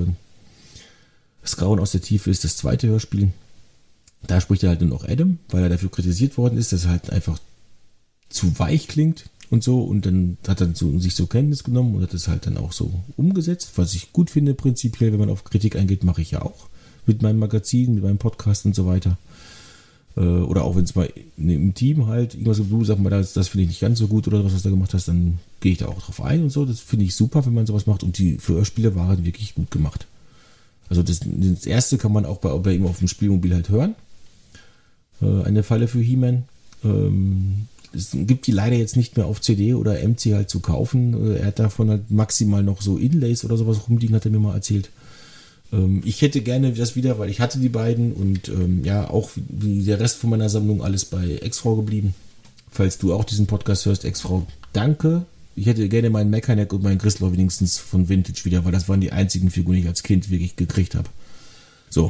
das Grauen aus der Tiefe ist das zweite Hörspiel. Da spricht er halt nur noch Adam, weil er dafür kritisiert worden ist, dass er halt einfach zu weich klingt und so, und dann hat er so, sich so Kenntnis genommen und hat das halt dann auch so umgesetzt, was ich gut finde prinzipiell, wenn man auf Kritik eingeht, mache ich ja auch mit meinem Magazin, mit meinem Podcast und so weiter. Oder auch wenn es mal im Team halt irgendwas so, du sag mal, das, das finde ich nicht ganz so gut oder was, was du da gemacht hast, dann gehe ich da auch drauf ein und so. Das finde ich super, wenn man sowas macht, und die Hörspiele waren wirklich gut gemacht. Also das, das erste kann man auch bei, bei ihm auf dem Spielmobil halt hören. Äh, eine Falle für He-Man. Ähm, es gibt die leider jetzt nicht mehr auf C D oder M C halt zu kaufen. Äh, er hat davon halt maximal noch so Inlays oder sowas rumliegen, hat er mir mal erzählt. Ich hätte gerne das wieder, weil ich hatte die beiden, und ähm, ja, auch wie der Rest von meiner Sammlung alles bei Ex-Frau geblieben. Falls du auch diesen Podcast hörst, Ex-Frau, danke. Ich hätte gerne meinen Mechaneck und meinen Grislow wenigstens von Vintage wieder, weil das waren die einzigen Figuren, die ich als Kind wirklich gekriegt habe. So.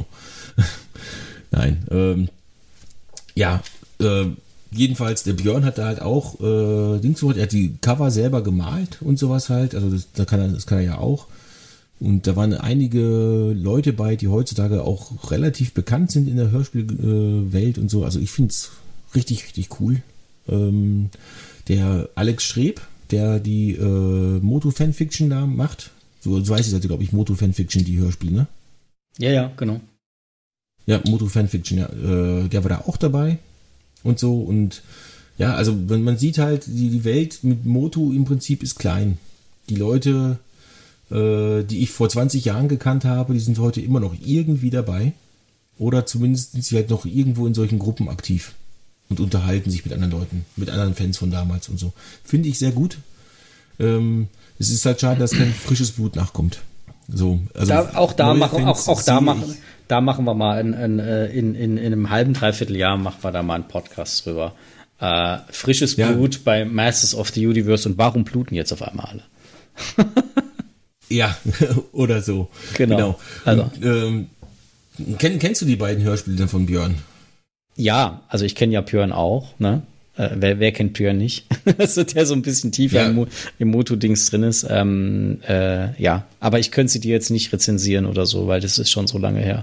Nein. Ähm, ja, äh, jedenfalls, der Björn hat da halt auch äh, Dings gemacht. Er hat die Cover selber gemalt und sowas halt. Also das, das, kann er, das kann er ja auch. Und da waren einige Leute bei, die heutzutage auch relativ bekannt sind in der Hörspielwelt äh, und so. Also ich finde es richtig, richtig cool. Ähm, der Alex Streb, der die äh, Moto-Fanfiction da macht. So, so heißt es, glaube ich, Moto-Fanfiction, die Hörspiele, ne? Ja, ja, genau. Ja, Moto-Fanfiction, ja. Äh, der war da auch dabei und so. Und ja, also man, man sieht halt, die, die Welt mit Moto im Prinzip ist klein. Die Leute, die ich vor zwanzig Jahren gekannt habe, die sind heute immer noch irgendwie dabei. Oder zumindest sind sie halt noch irgendwo in solchen Gruppen aktiv und unterhalten sich mit anderen Leuten, mit anderen Fans von damals und so. Finde ich sehr gut. Ähm, es ist halt schade, dass kein frisches Blut nachkommt. So, also da, auch da machen, auch, auch da machen, da machen wir mal in, in, in, in, in einem halben, dreiviertel Jahr machen wir da mal einen Podcast drüber. Äh, frisches Blut ja. Bei Masters of the Universe, und warum bluten jetzt auf einmal alle? Ja, oder so. Genau. genau. Also. Und, ähm, kenn, kennst du die beiden Hörspiele denn von Björn? Ja, also ich kenne ja Björn auch, ne? Äh, wer, wer kennt Björn nicht? Also der so ein bisschen tiefer ja. im, im Moto-Dings drin ist. Ähm, äh, ja, aber ich könnte sie dir jetzt nicht rezensieren oder so, weil das ist schon so lange her.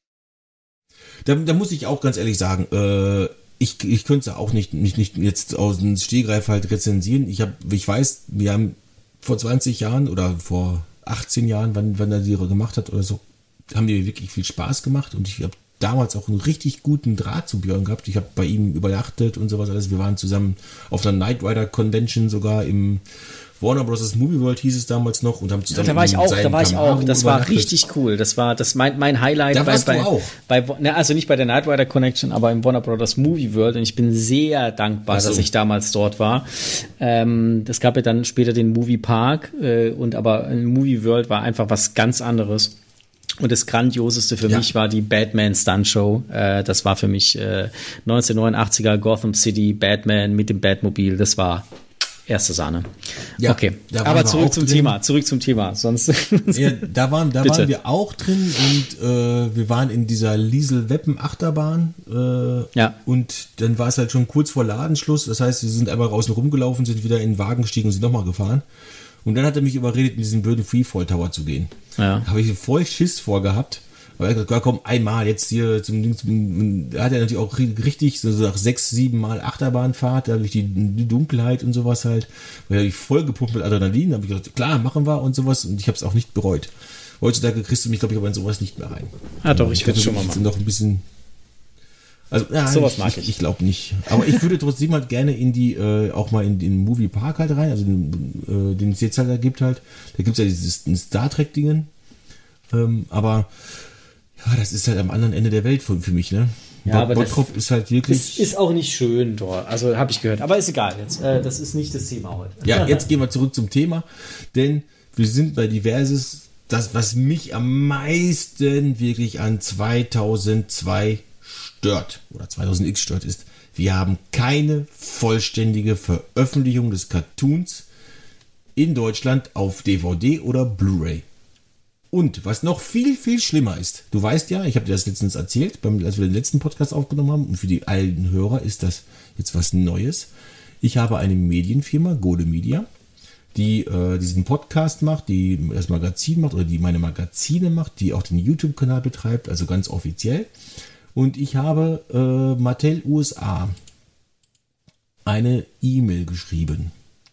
Da, da muss ich auch ganz ehrlich sagen, äh, ich, ich könnte es auch nicht, nicht, nicht jetzt aus dem Stehgreif halt rezensieren. Ich, hab, ich weiß, wir haben vor zwanzig Jahren oder vor achtzehn Jahren, wann, wann er die gemacht hat oder so, haben die wirklich viel Spaß gemacht, und ich habe damals auch einen richtig guten Draht zu Björn gehabt. Ich habe bei ihm übernachtet und sowas alles. Wir waren zusammen auf einer Knight Rider Convention, sogar im Warner Bros. Movie World hieß es damals noch, und haben zusammen. Ja, da war ich auch, da war ich auch. Das war richtig cool. Das war das mein, mein Highlight. Da warst bei, du auch. Bei, ne, also nicht bei der Knight Rider Connection, aber im Warner Bros. Movie World. Und ich bin sehr dankbar, so. dass ich damals dort war. Ähm, das gab ja dann später den Movie Park, äh, und aber Movie World war einfach was ganz anderes. Und das Grandioseste für ja. mich war die Batman Stunt Show. Äh, das war für mich äh, neunzehnhundertneunundachtziger Gotham City, Batman mit dem Batmobil. Das war erste Sahne. Ja, okay, aber zurück zum drin. Thema. Zurück zum Thema. Sonst. Ja, da waren, da waren wir auch drin, und äh, wir waren in dieser Liesel-Weppen-Achterbahn. Äh, ja. Und dann war es halt schon kurz vor Ladenschluss. Das heißt, wir sind einmal draußen rumgelaufen, sind wieder in den Wagen gestiegen und sind nochmal gefahren. Und dann hat er mich überredet, in diesen blöden Freefall Tower zu gehen. Ja. Da habe ich voll Schiss vorgehabt, Aber er hat gesagt, ja, komm, einmal jetzt hier zum Ding, zum, da hat er natürlich auch richtig, so nach sechs, sieben Mal Achterbahnfahrt, da durch die, die Dunkelheit und sowas halt, weil er voll gepumpt mit Adrenalin, da habe ich gesagt, klar, machen wir und sowas und ich habe es auch nicht bereut. Heutzutage kriegst du mich, glaube ich, aber in sowas nicht mehr rein. Ah doch, ich würde es schon mal machen. Noch ein bisschen, also, ja, sowas mag ich. Ich, ich glaube nicht. Aber ich würde trotzdem halt gerne in die, äh, auch mal in den Movie Park halt rein, also den, äh, den es jetzt halt da gibt halt. Da gibt es ja dieses Star Trek-Dingen. Ähm, aber ja, das ist halt am anderen Ende der Welt für, für mich, ne? Ja, aber Bottrop ist halt wirklich. Ist, ist auch nicht schön dort. Also habe ich gehört. Aber ist egal jetzt. Äh, das ist nicht das Thema heute. Ja, jetzt gehen wir zurück zum Thema. Denn wir sind bei Diverses, das, was mich am meisten wirklich an zweitausendzwei stört oder zweitausend X stört, ist, wir haben keine vollständige Veröffentlichung des Cartoons in Deutschland auf D V D oder Blu-ray. Und was noch viel, viel schlimmer ist, du weißt ja, ich habe dir das letztens erzählt, beim, als wir den letzten Podcast aufgenommen haben, und für die alten Hörer ist das jetzt was Neues. Ich habe eine Medienfirma, Gode Media, die äh, diesen Podcast macht, die das Magazin macht oder die meine Magazine macht, die auch den YouTube-Kanal betreibt, also ganz offiziell. Und ich habe äh, Mattel U S A eine E-Mail geschrieben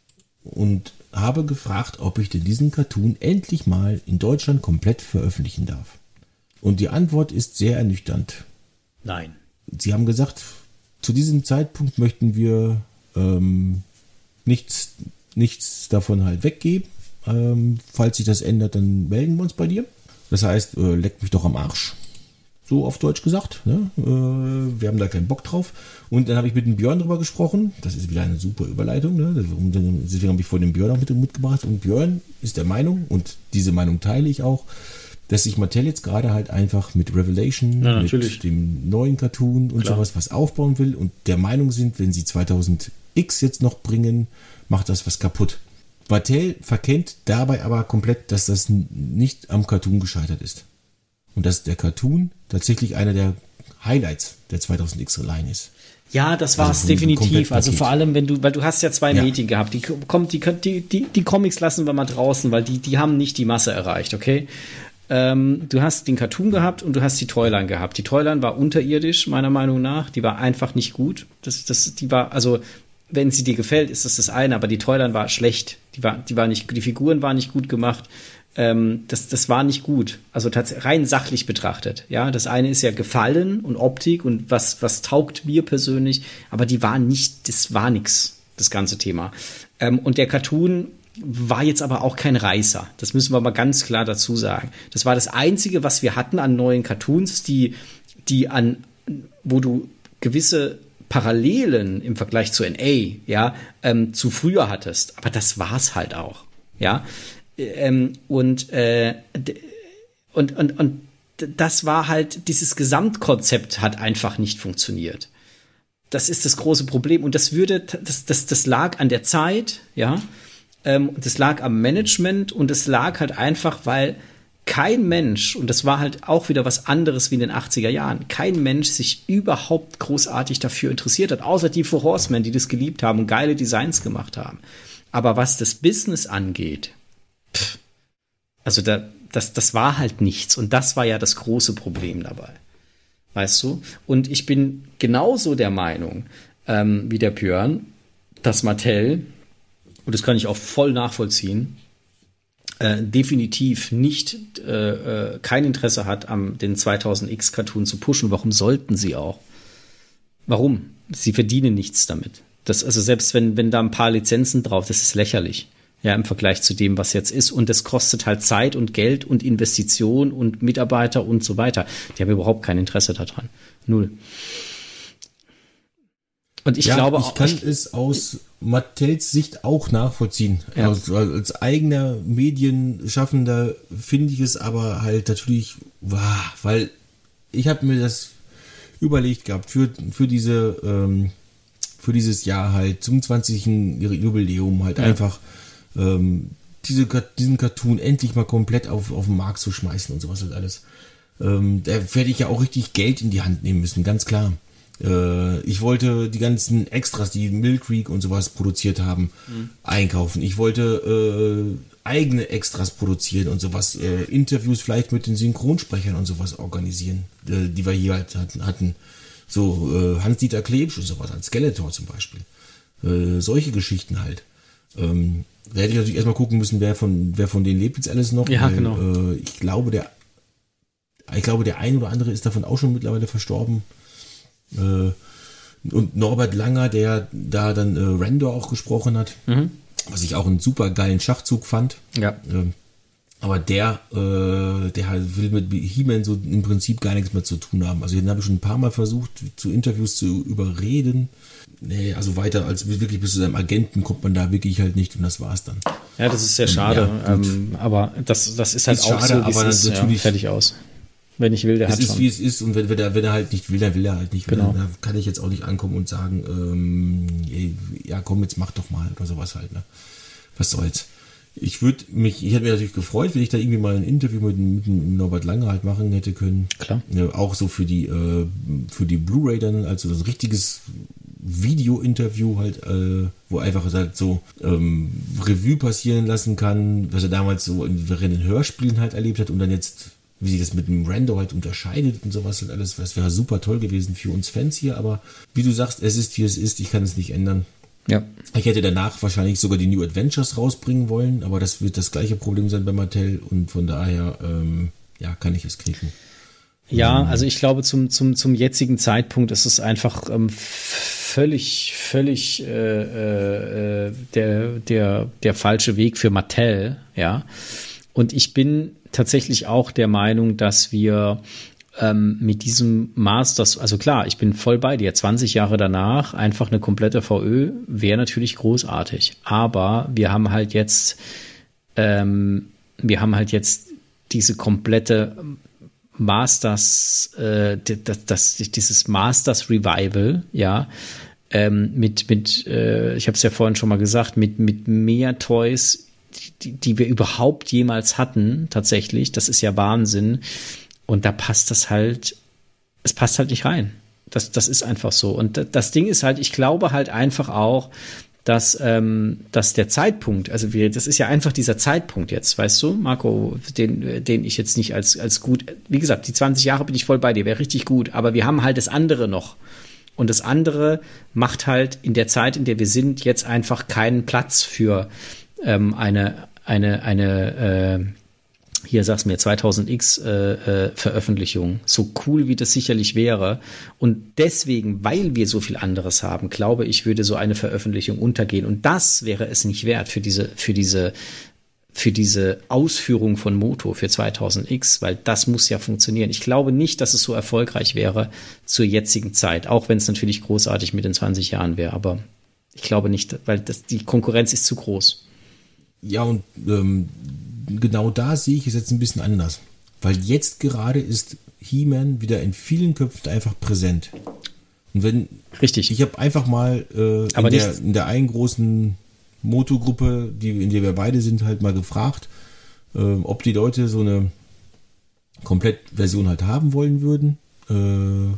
und habe gefragt, ob ich denn diesen Cartoon endlich mal in Deutschland komplett veröffentlichen darf. Und die Antwort ist sehr ernüchternd. Nein. Sie haben gesagt, zu diesem Zeitpunkt möchten wir ähm, nichts, nichts davon halt weggeben. Ähm, falls sich das ändert, dann melden wir uns bei dir. Das heißt, äh, leck mich doch am Arsch. So auf Deutsch gesagt. Ne? Äh, wir haben da keinen Bock drauf. Und dann habe ich mit dem Björn drüber gesprochen. Das ist wieder eine super Überleitung. Ne? Deswegen habe ich vorhin den Björn auch mit mitgebracht. Und Björn ist der Meinung, und diese Meinung teile ich auch, dass sich Mattel jetzt gerade halt einfach mit Revelation, ja, mit dem neuen Cartoon und Klar. sowas was aufbauen will. Und der Meinung sind, wenn sie zweitausend X jetzt noch bringen, macht das was kaputt. Mattel verkennt dabei aber komplett, dass das nicht am Cartoon gescheitert ist. Und dass der Cartoon tatsächlich einer der Highlights der zweitausend X-Line ist. Ja, das war es also definitiv. Also vor allem, wenn du, weil du hast ja zwei ja. Medien gehabt. Die, die, die, die, die Comics lassen wir mal draußen, weil die, die haben nicht die Masse erreicht, okay? Ähm, du hast den Cartoon gehabt und du hast die Toyline gehabt. Die Toyline war unterirdisch, meiner Meinung nach. Die war einfach nicht gut. Das, das, die war, also, wenn sie dir gefällt, ist das das eine, aber die Toyline war schlecht. Die war, die war nicht, die Figuren waren nicht gut gemacht. Ähm, das, das war nicht gut. Also tats- rein sachlich betrachtet. Ja, das eine ist ja Gefallen und Optik und was, was taugt mir persönlich, aber die waren nicht, das war nix, das ganze Thema. Ähm, und der Cartoon war jetzt aber auch kein Reißer. Das müssen wir mal ganz klar dazu sagen. Das war das Einzige, was wir hatten an neuen Cartoons, die, die an, wo du gewisse Parallelen im Vergleich zu N A, ja, ähm, zu früher hattest. Aber das war's halt auch. Ja. Ähm, und, äh, und, und, und das war halt, dieses Gesamtkonzept hat einfach nicht funktioniert. Das ist das große Problem. Und das würde, das, das, das lag an der Zeit, ja, ähm, das lag am Management und es lag halt einfach, weil kein Mensch, und das war halt auch wieder was anderes wie in den achtziger Jahren, kein Mensch sich überhaupt großartig dafür interessiert hat, außer die Four Horsemen, die das geliebt haben und geile Designs gemacht haben. Aber was das Business angeht, pff, also da, das, das war halt nichts. Und das war ja das große Problem dabei. Weißt du? Und ich bin genauso der Meinung, ähm, wie der Björn, dass Mattel, und das kann ich auch voll nachvollziehen, äh, definitiv nicht, äh, kein Interesse hat, am den zweitausend X Cartoon zu pushen. Warum sollten sie auch? Warum? Sie verdienen nichts damit. Das, also selbst wenn, wenn da ein paar Lizenzen drauf, das ist lächerlich. Ja, im Vergleich zu dem, was jetzt ist. Und das kostet halt Zeit und Geld und Investition und Mitarbeiter und so weiter. Die haben überhaupt kein Interesse daran. Null. Und ich ja, glaube ich kann ich, es aus Mattels Sicht auch nachvollziehen. Ja. Also als eigener Medienschaffender finde ich es aber halt natürlich, weil ich habe mir das überlegt gehabt für, für diese ähm, für dieses Jahr halt zum zwanzigsten Jubiläum halt ja. einfach ähm, diese, diesen Cartoon endlich mal komplett auf, auf den Markt zu schmeißen und sowas halt alles. Ähm, da werde ich ja auch richtig Geld in die Hand nehmen müssen, ganz klar. Äh, ich wollte die ganzen Extras, die Mill Creek und sowas produziert haben, mhm. einkaufen. Ich wollte eigene Extras produzieren und sowas, äh, Interviews vielleicht mit den Synchronsprechern und sowas organisieren, äh, die wir hier halt hatten. So äh, Hans-Dieter Klebsch und sowas, als Skeletor zum Beispiel. Äh, solche Geschichten halt. Ähm, da hätte ich natürlich erstmal gucken müssen, wer von, wer von denen lebt jetzt alles noch. Ja, weil, genau. Äh, ich glaube, der ich glaube, der ein oder andere ist davon auch schon mittlerweile verstorben. Äh, und Norbert Langer, der da dann äh, Randor auch gesprochen hat, mhm. was ich auch einen super geilen Schachzug fand. Ja. Ähm, aber der, äh, der halt will mit He-Man so im Prinzip gar nichts mehr zu tun haben. Also den habe ich schon ein paar Mal versucht, zu Interviews zu überreden. Nee, also weiter als wirklich bis zu seinem Agenten kommt man da wirklich halt nicht und das war's dann. Ja, das ist sehr schade. Ja, ähm, aber das, das ist halt ist auch schade, so, wie aber es ist, natürlich ja, fertig aus. Wenn ich will, der hat schon. Es ist, wie es ist und wenn, wenn, er, wenn er halt nicht will, dann will er halt nicht. Genau. Da kann ich jetzt auch nicht ankommen und sagen, ähm, ja komm, jetzt mach doch mal oder sowas halt. Ne? Was soll's. Ich würde mich, ich hätte mich natürlich gefreut, wenn ich da irgendwie mal ein Interview mit, mit Norbert Langer halt machen hätte können. Klar. Ja, auch so für die, äh, für die Blu-ray dann, also so ein richtiges Video-Interview halt, äh, wo einfach halt so ähm, Revue passieren lassen kann, was er damals so in, in den Hörspielen halt erlebt hat und dann jetzt wie sich das mit dem Rando halt unterscheidet und sowas und alles, das wäre super toll gewesen für uns Fans hier, aber wie du sagst, es ist, wie es ist, ich kann es nicht ändern. Ja. Ich hätte danach wahrscheinlich sogar die New Adventures rausbringen wollen, aber das wird das gleiche Problem sein bei Mattel und von daher, ähm, ja, kann ich es knicken. Ja, also ich glaube, zum, zum, zum jetzigen Zeitpunkt ist es einfach ähm, völlig, völlig äh, äh, der, der, der falsche Weg für Mattel, ja. Und ich bin tatsächlich auch der Meinung, dass wir ähm, mit diesem Masters, also klar, ich bin voll bei dir, zwanzig Jahre danach einfach eine komplette V Ö wäre natürlich großartig, aber wir haben halt jetzt ähm, wir haben halt jetzt diese komplette Masters, äh, das, das, dieses Masters Revival, ja, ähm, mit, mit äh, ich habe es ja vorhin schon mal gesagt, mit, mit mehr Toys, Die, die wir überhaupt jemals hatten, tatsächlich, das ist ja Wahnsinn. Und da passt das halt, es passt halt nicht rein. Das, das ist einfach so. Und das Ding ist halt, ich glaube halt einfach auch, dass, ähm, dass der Zeitpunkt, also wir, das ist ja einfach dieser Zeitpunkt jetzt, weißt du, Marco, den, den ich jetzt nicht als, als gut, wie gesagt, die zwanzig Jahre bin ich voll bei dir, wäre richtig gut, aber wir haben halt das andere noch. Und das andere macht halt in der Zeit, in der wir sind, jetzt einfach keinen Platz für eine, eine, eine, äh, hier sag's mir, zweitausend X äh, äh, Veröffentlichung, so cool wie das sicherlich wäre. Und deswegen, weil wir so viel anderes haben, glaube ich, würde so eine Veröffentlichung untergehen. Und das wäre es nicht wert für diese, für diese, für diese Ausführung von Moto für zweitausend X, weil das muss ja funktionieren. Ich glaube nicht, dass es so erfolgreich wäre zur jetzigen Zeit, auch wenn es natürlich großartig mit den zwanzig Jahren wäre, aber ich glaube nicht, weil das, die Konkurrenz ist zu groß. Ja, und ähm, genau da sehe ich es jetzt ein bisschen anders. Weil jetzt gerade ist He-Man wieder in vielen Köpfen einfach präsent. Und wenn. Richtig. Ich habe einfach mal äh, in, der, in der einen großen Moto-Gruppe, die, in der wir beide sind, halt mal gefragt, äh, ob die Leute so eine Komplettversion halt haben wollen würden. Äh,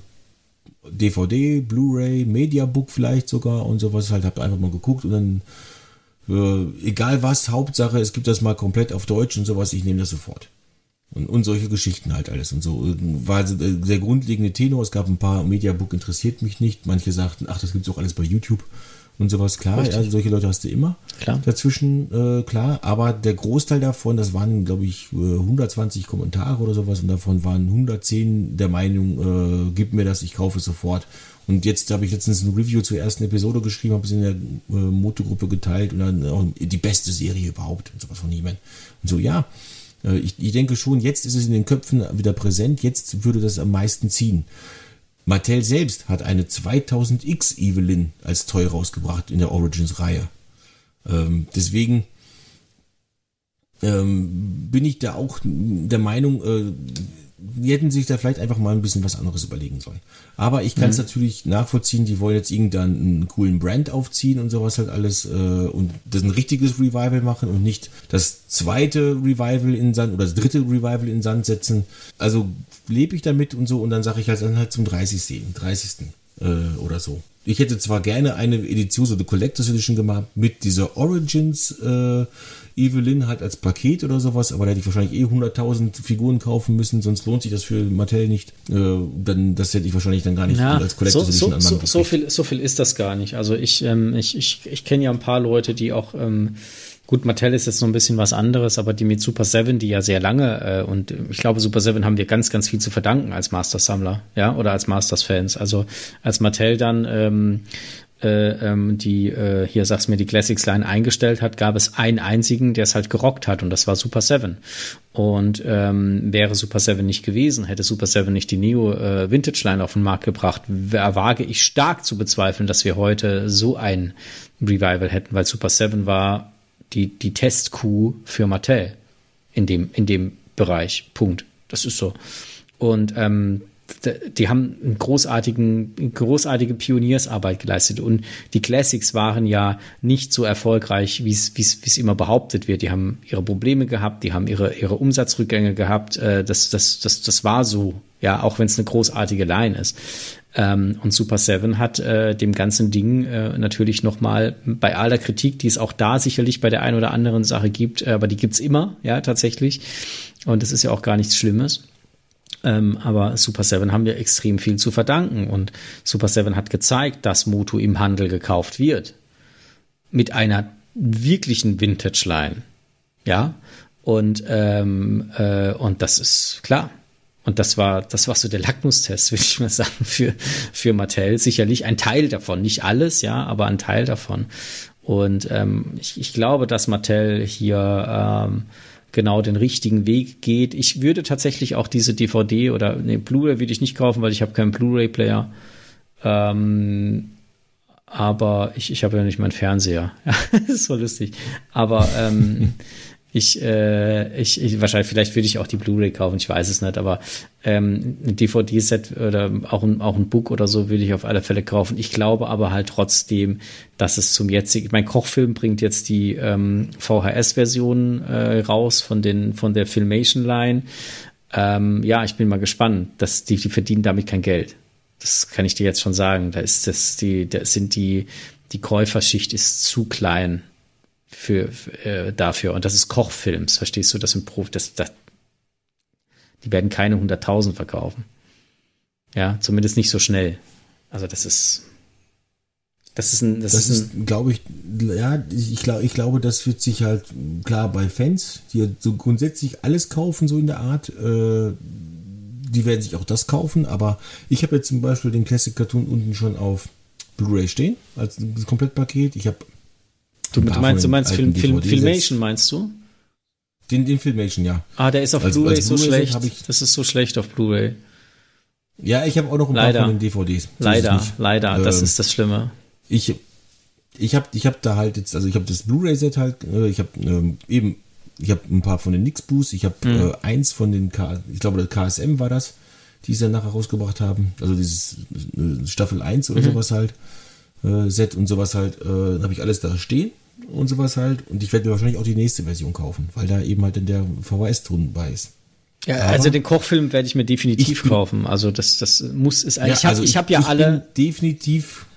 D V D, Blu-ray, Mediabook vielleicht sogar und sowas. Halt, hab einfach mal geguckt und dann Äh, egal was, Hauptsache, es gibt das mal komplett auf Deutsch und sowas, ich nehme das sofort. Und, und solche Geschichten halt alles und so. War der grundlegende Tenor, es gab ein paar, Mediabook interessiert mich nicht, manche sagten, ach, das gibt's auch alles bei YouTube und sowas, klar, ja, solche Leute hast du immer klar. dazwischen, äh, klar, aber der Großteil davon, das waren, glaube ich, hundertzwanzig Kommentare oder sowas und davon waren hundertzehn der Meinung, äh, gib mir das, ich kaufe es sofort. Und jetzt habe ich letztens ein Review zur ersten Episode geschrieben, habe es in der äh, Moto-Gruppe geteilt und dann auch die beste Serie überhaupt und sowas von He-Man. Und so, ja, äh, ich, ich denke schon, jetzt ist es in den Köpfen wieder präsent, jetzt würde das am meisten ziehen. Mattel selbst hat eine zweitausend X Evelyn als Toy rausgebracht in der Origins-Reihe. Ähm, deswegen ähm, bin ich da auch der Meinung, äh, die hätten sich da vielleicht einfach mal ein bisschen was anderes überlegen sollen. Aber ich kann es mhm. natürlich nachvollziehen, die wollen jetzt irgendwann einen coolen Brand aufziehen und sowas halt alles äh, und das ein richtiges Revival machen und nicht das zweite Revival in Sand oder das dritte Revival in Sand setzen. Also lebe ich damit und so und dann sage ich halt dann halt zum dreißigsten dreißigsten Äh, oder so. Ich hätte zwar gerne eine Edition, so eine Collector's Edition gemacht mit dieser Origins äh, Evelyn halt als Paket oder sowas, aber da hätte ich wahrscheinlich eh hunderttausend Figuren kaufen müssen, sonst lohnt sich das für Mattel nicht. Äh, dann, das hätte ich wahrscheinlich dann gar nicht ja, als Collector's so, Edition so, an. So, so, viel, so viel ist das gar nicht. Also ich, ähm, ich, ich, ich kenne ja ein paar Leute, die auch, ähm, gut, Mattel ist jetzt noch ein bisschen was anderes, aber die mit Super seven, die ja sehr lange, äh, und ich glaube, Super seven haben wir ganz, ganz viel zu verdanken als Masters-Sammler, ja, oder als Masters-Fans. Also als Mattel dann ähm, Äh, ähm, die, äh, hier sag's mir, die Classics-Line eingestellt hat, gab es einen einzigen, der es halt gerockt hat, und das war Super seven. Und ähm, wäre Super seven nicht gewesen, hätte Super seven nicht die Neo äh, Vintage-Line auf den Markt gebracht, wage ich stark zu bezweifeln, dass wir heute so ein Revival hätten, weil Super seven war die, die Testkuh für Mattel in dem, in dem Bereich. Punkt. Das ist so. Und ähm, die haben einen großartigen, großartige Pioniersarbeit geleistet, und die Classics waren ja nicht so erfolgreich, wie es, wie es, wie es immer behauptet wird. Die haben ihre Probleme gehabt, die haben ihre, ihre Umsatzrückgänge gehabt. Das, das, das, das war so, ja, auch wenn es eine großartige Line ist. Und Super seven hat äh, dem ganzen Ding äh, natürlich nochmal, bei aller Kritik, die es auch da sicherlich bei der einen oder anderen Sache gibt, aber die gibt's immer, ja, tatsächlich. Und das ist ja auch gar nichts Schlimmes. Ähm, aber Super seven haben wir extrem viel zu verdanken, und Super seven hat gezeigt, dass Motu im Handel gekauft wird. Mit einer wirklichen Vintage-Line. Ja. Und, ähm, äh, und das ist klar. Und das war, das war so der Lackmustest, würde ich mal sagen, für, für Mattel. Sicherlich ein Teil davon. Nicht alles, ja, aber ein Teil davon. Und ähm, ich, ich glaube, dass Mattel hier ähm, genau den richtigen Weg geht. Ich würde tatsächlich auch diese D V D oder ne, Blu-ray würde ich nicht kaufen, weil ich habe keinen Blu-ray-Player. Ähm, aber ich, ich habe ja nicht meinen Fernseher. Das ist so lustig. Aber ähm, ich, äh, ich, ich wahrscheinlich, vielleicht würde ich auch die Blu-ray kaufen, ich weiß es nicht, aber ähm, ein D V D-Set oder auch ein, auch ein Book oder so würde ich auf alle Fälle kaufen. Ich glaube aber halt trotzdem, dass es zum jetzigen, mein Kochfilm bringt jetzt die ähm, V H S-Version äh, raus von den von der Filmation-Line. Ähm, ja, ich bin mal gespannt, dass die, die verdienen damit kein Geld. Das kann ich dir jetzt schon sagen. Da ist das die, da sind die die Käuferschicht ist zu klein für, für äh, dafür, und das ist Kochfilms, verstehst du? Das sind Profi, das, das die werden keine hunderttausend verkaufen. Ja, zumindest nicht so schnell. Also das ist das ist ein das, das ist, ist glaube ich, ja, ich glaube, ich glaube, das wird sich halt klar bei Fans, die so grundsätzlich alles kaufen, so in der Art, äh, die werden sich auch das kaufen, aber ich habe jetzt zum Beispiel den Classic Cartoon unten schon auf Blu-ray stehen, als das Komplettpaket. Ich habe Du, du meinst, du meinst Film, Film, Filmation, meinst du? Den, den Filmation, ja. Ah, der ist auf als, Blu-ray als so Blu-ray schlecht. Ich, das ist so schlecht auf Blu-ray. Ja, ich habe auch noch ein leider. paar von den D V Ds. So leider, leider, ähm, das ist das Schlimme. Ich, ich habe ich hab da halt jetzt, also ich habe das Blu-ray-Set halt, äh, ich habe ähm, eben, ich habe ein paar von den Nix-Boos, ich habe mhm. äh, eins von den, K, ich glaube, der K S M war das, die sie dann nachher rausgebracht haben. Also dieses äh, Staffel eins oder mhm. sowas halt. Set und sowas halt, äh, habe ich alles da stehen und sowas halt, und ich werde mir wahrscheinlich auch die nächste Version kaufen, weil da eben halt in der V H S drin bei ist. Ja, aber, also den Kochfilm werde ich mir definitiv ich bin, kaufen, also das, das muss es eigentlich, ja, also ich habe hab ja ich alle. Bin definitiv,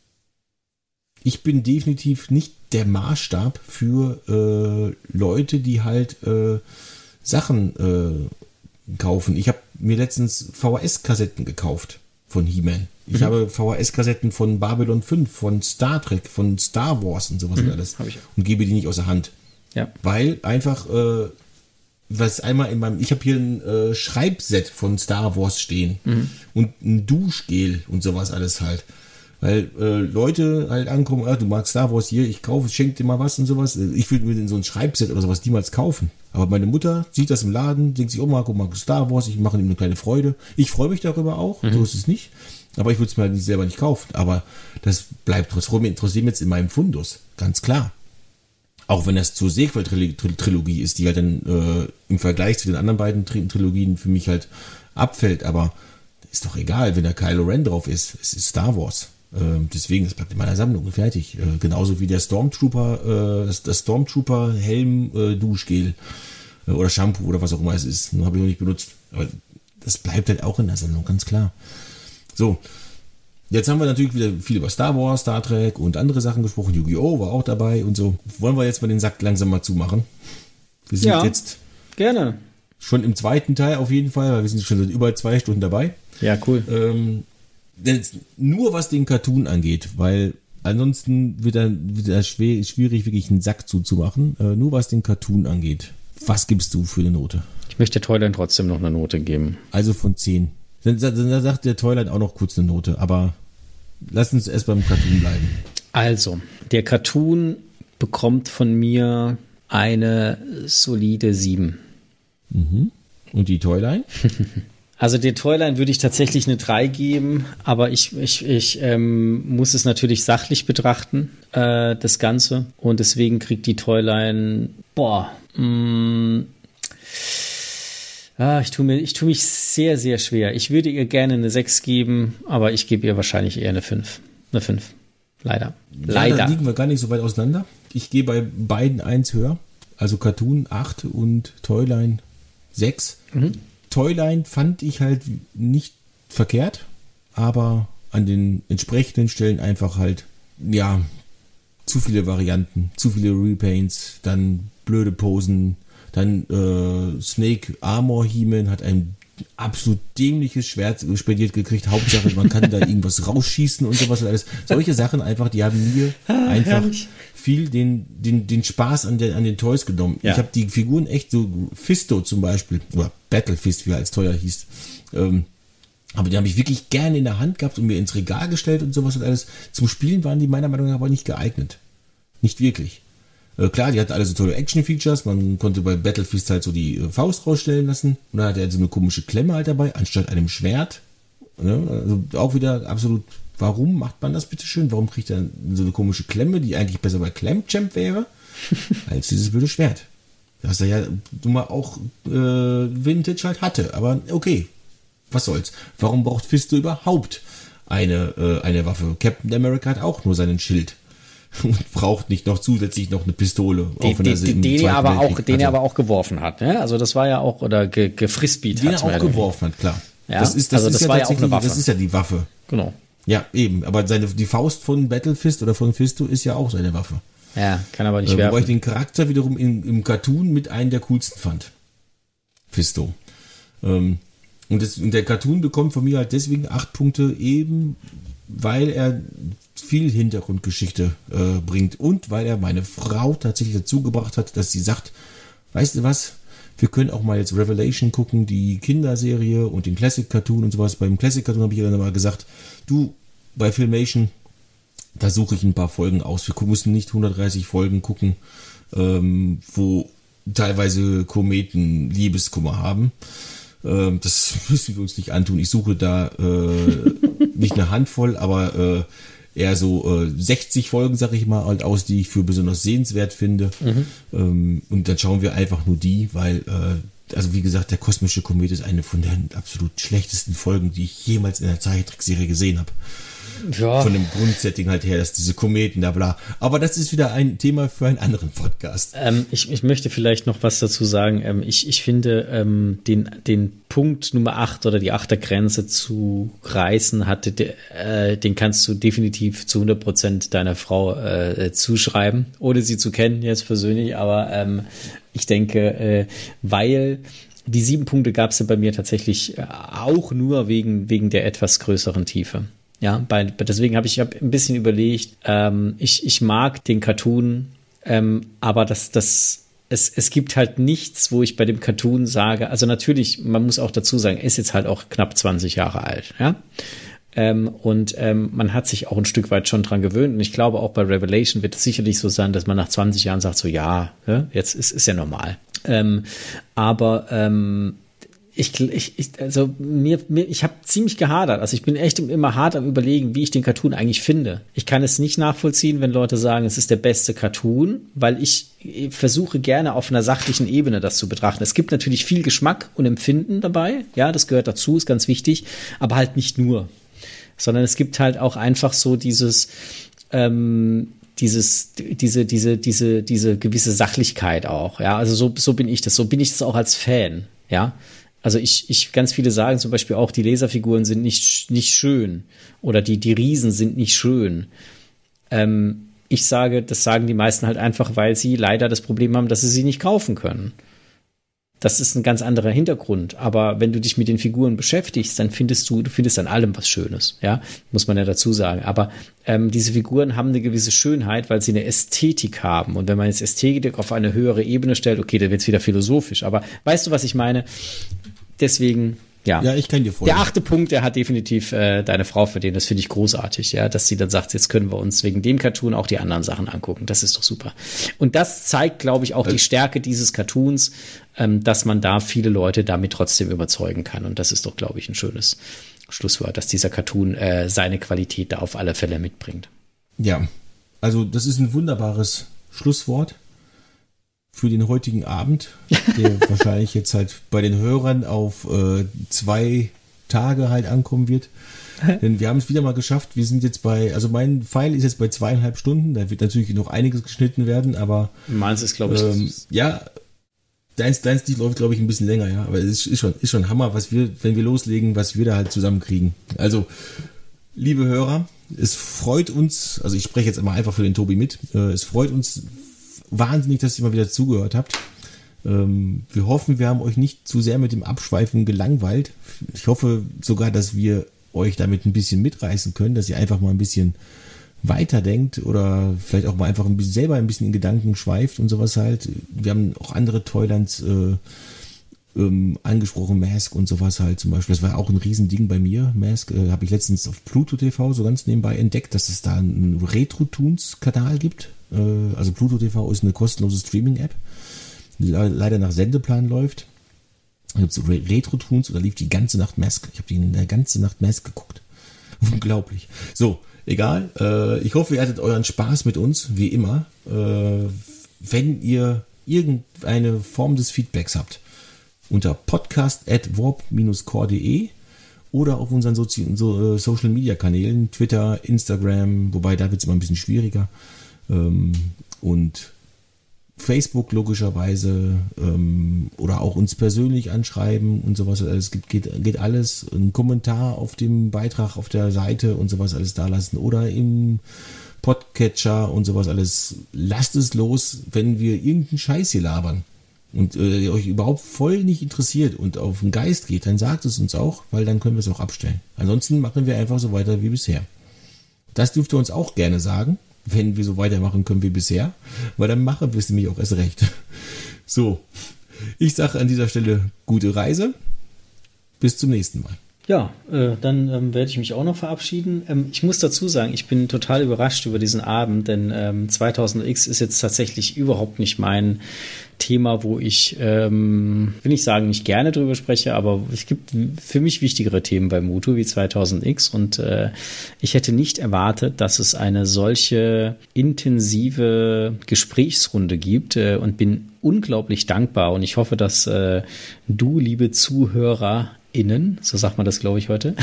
ich bin definitiv nicht der Maßstab für äh, Leute, die halt äh, Sachen äh, kaufen. Ich habe mir letztens V H S-Kassetten gekauft von He-Man. Ich mhm. habe V H S-Kassetten von Babylon fünf, von Star Trek, von Star Wars und sowas mhm. und alles. Hab ich. Und gebe die nicht aus der Hand. Ja. Weil einfach, äh, was einmal in meinem, ich habe hier ein äh, Schreibset von Star Wars stehen mhm. und ein Duschgel und sowas alles halt. Weil äh, Leute halt ankommen, ah, du magst Star Wars hier, ich kaufe, schenk dir mal was und sowas. Ich würde mir so ein Schreibset oder sowas niemals kaufen. Aber meine Mutter sieht das im Laden, denkt sich, oh Marco, magst du Star Wars, ich mache ihm eine kleine Freude. Ich freue mich darüber auch, mhm. so ist es nicht. Aber ich würde es mir halt nicht selber nicht kaufen. Aber das bleibt trotzdem jetzt in meinem Fundus, ganz klar. Auch wenn das zur Sequel-Trilogie ist, die halt dann äh, im Vergleich zu den anderen beiden Tri- Trilogien für mich halt abfällt. Aber ist doch egal, wenn da Kylo Ren drauf ist. Es ist Star Wars. Äh, deswegen, es bleibt in meiner Sammlung fertig. Äh, genauso wie der Stormtrooper, äh, das, das Stormtrooper-Helm-Duschgel äh, oder Shampoo oder was auch immer es ist. Nur habe ich noch nicht benutzt. Aber das bleibt halt auch in der Sammlung, ganz klar. So, Jetzt haben wir natürlich wieder viel über Star Wars, Star Trek und andere Sachen gesprochen. Yu-Gi-Oh! War auch dabei und so. Wollen wir jetzt mal den Sack langsam mal zumachen? Wir sind ja, jetzt gerne. Schon im zweiten Teil auf jeden Fall, weil wir sind schon seit über zwei Stunden dabei. Ja, cool. Ähm, nur was den Cartoon angeht, weil ansonsten wird dann wieder schwer, schwierig, wirklich einen Sack zuzumachen. Äh, nur was den Cartoon angeht. Was gibst du für eine Note? Ich möchte der Toyline trotzdem noch eine Note geben. Also von zehn. Dann, dann sagt der Toyline auch noch kurz eine Note, aber lass uns erst beim Cartoon bleiben. Also, der Cartoon bekommt von mir eine solide sieben. Mhm. Und die Toyline? Also der Toyline würde ich tatsächlich eine drei geben, aber ich, ich, ich ähm, muss es natürlich sachlich betrachten, äh, das Ganze. Und deswegen kriegt die Toyline, boah, mh, ah, ich tue mir, ich tue mich sehr, sehr schwer. Ich würde ihr gerne eine sechs geben, aber ich gebe ihr wahrscheinlich eher eine fünf. Eine fünf. Leider. Ja, Leider. Da liegen wir gar nicht so weit auseinander. Ich gehe bei beiden eins höher. Also Cartoon acht und Toyline sechs. Mhm. Toyline fand ich halt nicht verkehrt, aber an den entsprechenden Stellen einfach halt, ja, zu viele Varianten, zu viele Repaints, dann blöde Posen, dann äh, Snake Armor He-Man hat ein absolut dämliches Schwert spendiert gekriegt. Hauptsache, man kann da irgendwas rausschießen und sowas und alles. Solche Sachen einfach, die haben mir ah, einfach herrlich. viel den, den, den Spaß an, der, an den Toys genommen. Ja. Ich habe die Figuren echt so, Fisto zum Beispiel, oder Battlefist, wie er als teuer hieß, ähm, aber die habe ich wirklich gerne in der Hand gehabt und mir ins Regal gestellt und sowas und alles. Zum Spielen waren die meiner Meinung nach aber nicht geeignet. Nicht wirklich. Äh, klar, die hatten alle so tolle Action-Features, man konnte bei Battlefist halt so die äh, Faust rausstellen lassen und dann hatte er so eine komische Klemme halt dabei, anstatt einem Schwert. Ne? Also auch wieder absolut, warum macht man das bitte schön? Warum kriegt er so eine komische Klemme, die eigentlich besser bei Clamp-Champ wäre, als dieses blöde Schwert? Das er ja nun mal auch äh, Vintage halt hatte, aber okay, was soll's. Warum braucht Fisto überhaupt eine, äh, eine Waffe? Captain America hat auch nur seinen Schild. Und braucht nicht noch zusätzlich noch eine Pistole. Den, den, den, den er aber auch, den er aber auch geworfen hat. Ne? Also das war ja auch, oder ge, gefrisbeet den hat. Den er auch geworfen hat, klar. Ja? Das ist, das also ist das ja war ja auch eine Waffe. Das ist ja die Waffe. Genau. Ja, eben. Aber seine, die Faust von Battlefist oder von Fisto ist ja auch seine Waffe. Ja, kann aber nicht äh, werfen. Wobei ich den Charakter wiederum in, im Cartoon mit einem der coolsten fand. Fisto. Ähm, und, das, und der Cartoon bekommt von mir halt deswegen acht Punkte, eben weil er viel Hintergrundgeschichte äh, bringt und weil er meine Frau tatsächlich dazu gebracht hat, dass sie sagt, weißt du was, wir können auch mal jetzt Revelation gucken, die Kinderserie und den Classic Cartoon und sowas. Beim Classic Cartoon habe ich ihr dann mal gesagt, du, bei Filmation, da suche ich ein paar Folgen aus. Wir müssen nicht hundertdreißig Folgen gucken, ähm, wo teilweise Kometen Liebeskummer haben. Ähm, das müssen wir uns nicht antun. Ich suche da äh, nicht eine Handvoll, aber äh, eher so äh, sechzig Folgen, sag ich mal, halt aus, die ich für besonders sehenswert finde. Mhm. Ähm, und dann schauen wir einfach nur die, weil, äh, also wie gesagt, der kosmische Komet ist eine von den absolut schlechtesten Folgen, die ich jemals in einer Zeichentrickserie gesehen habe. Ja. Von dem Grundsetting halt her, dass diese Kometen da bla. Aber das ist wieder ein Thema für einen anderen Podcast. Ähm, ich, ich möchte vielleicht noch was dazu sagen. Ähm, ich, ich finde, ähm, den, den Punkt Nummer acht oder die Achtergrenze zu reißen, hatte, de, äh, den kannst du definitiv zu hundert Prozent deiner Frau äh, zuschreiben, ohne sie zu kennen jetzt persönlich. Aber ähm, ich denke, äh, weil die sieben Punkte gab es ja bei mir tatsächlich auch nur wegen, wegen der etwas größeren Tiefe. Ja, bei, deswegen habe ich hab ein bisschen überlegt, ähm, ich, ich mag den Cartoon, ähm, aber das, das, es, es gibt halt nichts, wo ich bei dem Cartoon sage, also natürlich, man muss auch dazu sagen, er ist jetzt halt auch knapp zwanzig Jahre alt, ja, ähm, und ähm, man hat sich auch ein Stück weit schon dran gewöhnt und ich glaube auch bei Revelation wird es sicherlich so sein, dass man nach zwanzig Jahren sagt, so ja, ja jetzt ist, ist ja normal, ähm, aber ähm, Ich, ich, ich, also mir, mir, ich habe ziemlich gehadert. Also ich bin echt immer hart am Überlegen, wie ich den Cartoon eigentlich finde. Ich kann es nicht nachvollziehen, wenn Leute sagen, es ist der beste Cartoon, weil ich versuche gerne auf einer sachlichen Ebene das zu betrachten. Es gibt natürlich viel Geschmack und Empfinden dabei. Ja, das gehört dazu, ist ganz wichtig. Aber halt nicht nur. Sondern es gibt halt auch einfach so dieses, ähm, dieses, diese, diese, diese, diese gewisse Sachlichkeit auch. Ja, also so, so bin ich das. So bin ich das auch als Fan. Ja. Also ich, ich, ganz viele sagen zum Beispiel auch, die Laserfiguren sind nicht, nicht schön oder die, die Riesen sind nicht schön. Ähm, ich sage, das sagen die meisten halt einfach, weil sie leider das Problem haben, dass sie sie nicht kaufen können. Das ist ein ganz anderer Hintergrund. Aber wenn du dich mit den Figuren beschäftigst, dann findest du, du findest an allem was Schönes, ja, muss man ja dazu sagen. Aber ähm, diese Figuren haben eine gewisse Schönheit, weil sie eine Ästhetik haben. Und wenn man jetzt Ästhetik auf eine höhere Ebene stellt, okay, dann wird es wieder philosophisch. Aber weißt du, was ich meine? Deswegen, ja. Ja, ich kann dir folgen. Der achte Punkt, der hat definitiv äh, deine Frau für den. Das finde ich großartig, ja, dass sie dann sagt, jetzt können wir uns wegen dem Cartoon auch die anderen Sachen angucken. Das ist doch super. Und das zeigt, glaube ich, auch die Stärke dieses Cartoons, ähm, dass man da viele Leute damit trotzdem überzeugen kann. Und das ist doch, glaube ich, ein schönes Schlusswort, dass dieser Cartoon äh, seine Qualität da auf alle Fälle mitbringt. Ja, also das ist ein wunderbares Schlusswort für den heutigen Abend, der wahrscheinlich jetzt halt bei den Hörern auf äh, zwei Tage halt ankommen wird. Denn wir haben es wieder mal geschafft. Wir sind jetzt bei, also mein Pfeil ist jetzt bei zweieinhalb Stunden. Da wird natürlich noch einiges geschnitten werden, aber meins ist, glaube ich, ähm, ja, deins, deins die läuft, glaube ich, ein bisschen länger, ja. Aber es ist, ist schon, ist schon Hammer, was wir, wenn wir loslegen, was wir da halt zusammenkriegen. Also, liebe Hörer, es freut uns, also ich spreche jetzt mal einfach für den Tobi mit, äh, es freut uns wahnsinnig, dass ihr mal wieder zugehört habt. Ähm, wir hoffen, wir haben euch nicht zu sehr mit dem Abschweifen gelangweilt. Ich hoffe sogar, dass wir euch damit ein bisschen mitreißen können, dass ihr einfach mal ein bisschen weiterdenkt oder vielleicht auch mal einfach ein bisschen selber ein bisschen in Gedanken schweift und sowas halt. Wir haben auch andere Toylands äh, ähm, angesprochen, Mask und sowas halt zum Beispiel. Das war auch ein Riesending bei mir. Mask äh, habe ich letztens auf Pluto T V so ganz nebenbei entdeckt, dass es da einen Retro-Toons-Kanal gibt. Äh, also Pluto T V ist eine kostenlose Streaming-App, die leider nach Sendeplan läuft. Da gibt es so Retro-Toons oder lief die ganze Nacht Mask. Ich habe die eine ganze Nacht Mask geguckt. Unglaublich. So, egal. Äh, ich hoffe, ihr hattet euren Spaß mit uns, wie immer. Äh, wenn ihr irgendeine Form des Feedbacks habt, unter podcast at warp dash core punkt de oder auf unseren Sozi- so, äh, Social-Media-Kanälen, Twitter, Instagram, wobei da wird es immer ein bisschen schwieriger, ähm, und Facebook logischerweise, ähm, oder auch uns persönlich anschreiben und sowas. Es gibt, geht, geht alles. Ein Kommentar auf dem Beitrag auf der Seite und sowas alles da lassen oder im Podcatcher und sowas alles. Lasst es los, wenn wir irgendeinen Scheiß hier labern und äh, euch überhaupt voll nicht interessiert und auf den Geist geht, dann sagt es uns auch, weil dann können wir es auch abstellen. Ansonsten machen wir einfach so weiter wie bisher. Das dürft ihr uns auch gerne sagen. Wenn wir so weitermachen können wie bisher, weil dann machen wir es nämlich auch erst recht. So, ich sage an dieser Stelle gute Reise. Bis zum nächsten Mal. Ja, äh, dann ähm, werde ich mich auch noch verabschieden. Ähm, ich muss dazu sagen, ich bin total überrascht über diesen Abend, denn ähm, zweitausend X ist jetzt tatsächlich überhaupt nicht mein Thema, wo ich, ähm, will nicht sagen, nicht gerne drüber spreche, aber es gibt für mich wichtigere Themen bei Motu wie zweitausend X und äh, ich hätte nicht erwartet, dass es eine solche intensive Gesprächsrunde gibt äh, und bin unglaublich dankbar und ich hoffe, dass äh, du, liebe Zuhörer, Innen, so sagt man das, glaube ich, heute.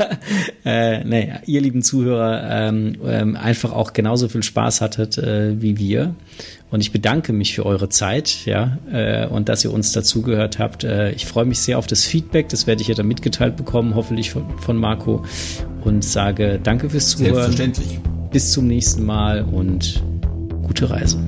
äh, nee, ihr lieben Zuhörer, ähm, ähm, einfach auch genauso viel Spaß hattet äh, wie wir. Und ich bedanke mich für eure Zeit, ja, äh, und dass ihr uns dazugehört habt. Äh, ich freue mich sehr auf das Feedback, das werde ich ja dann mitgeteilt bekommen, hoffentlich von, von Marco. Und sage danke fürs Zuhören. Selbstverständlich. Bis zum nächsten Mal und gute Reise.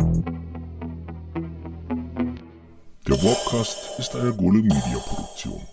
Der Warpcast ist eine Golem Media Produktion.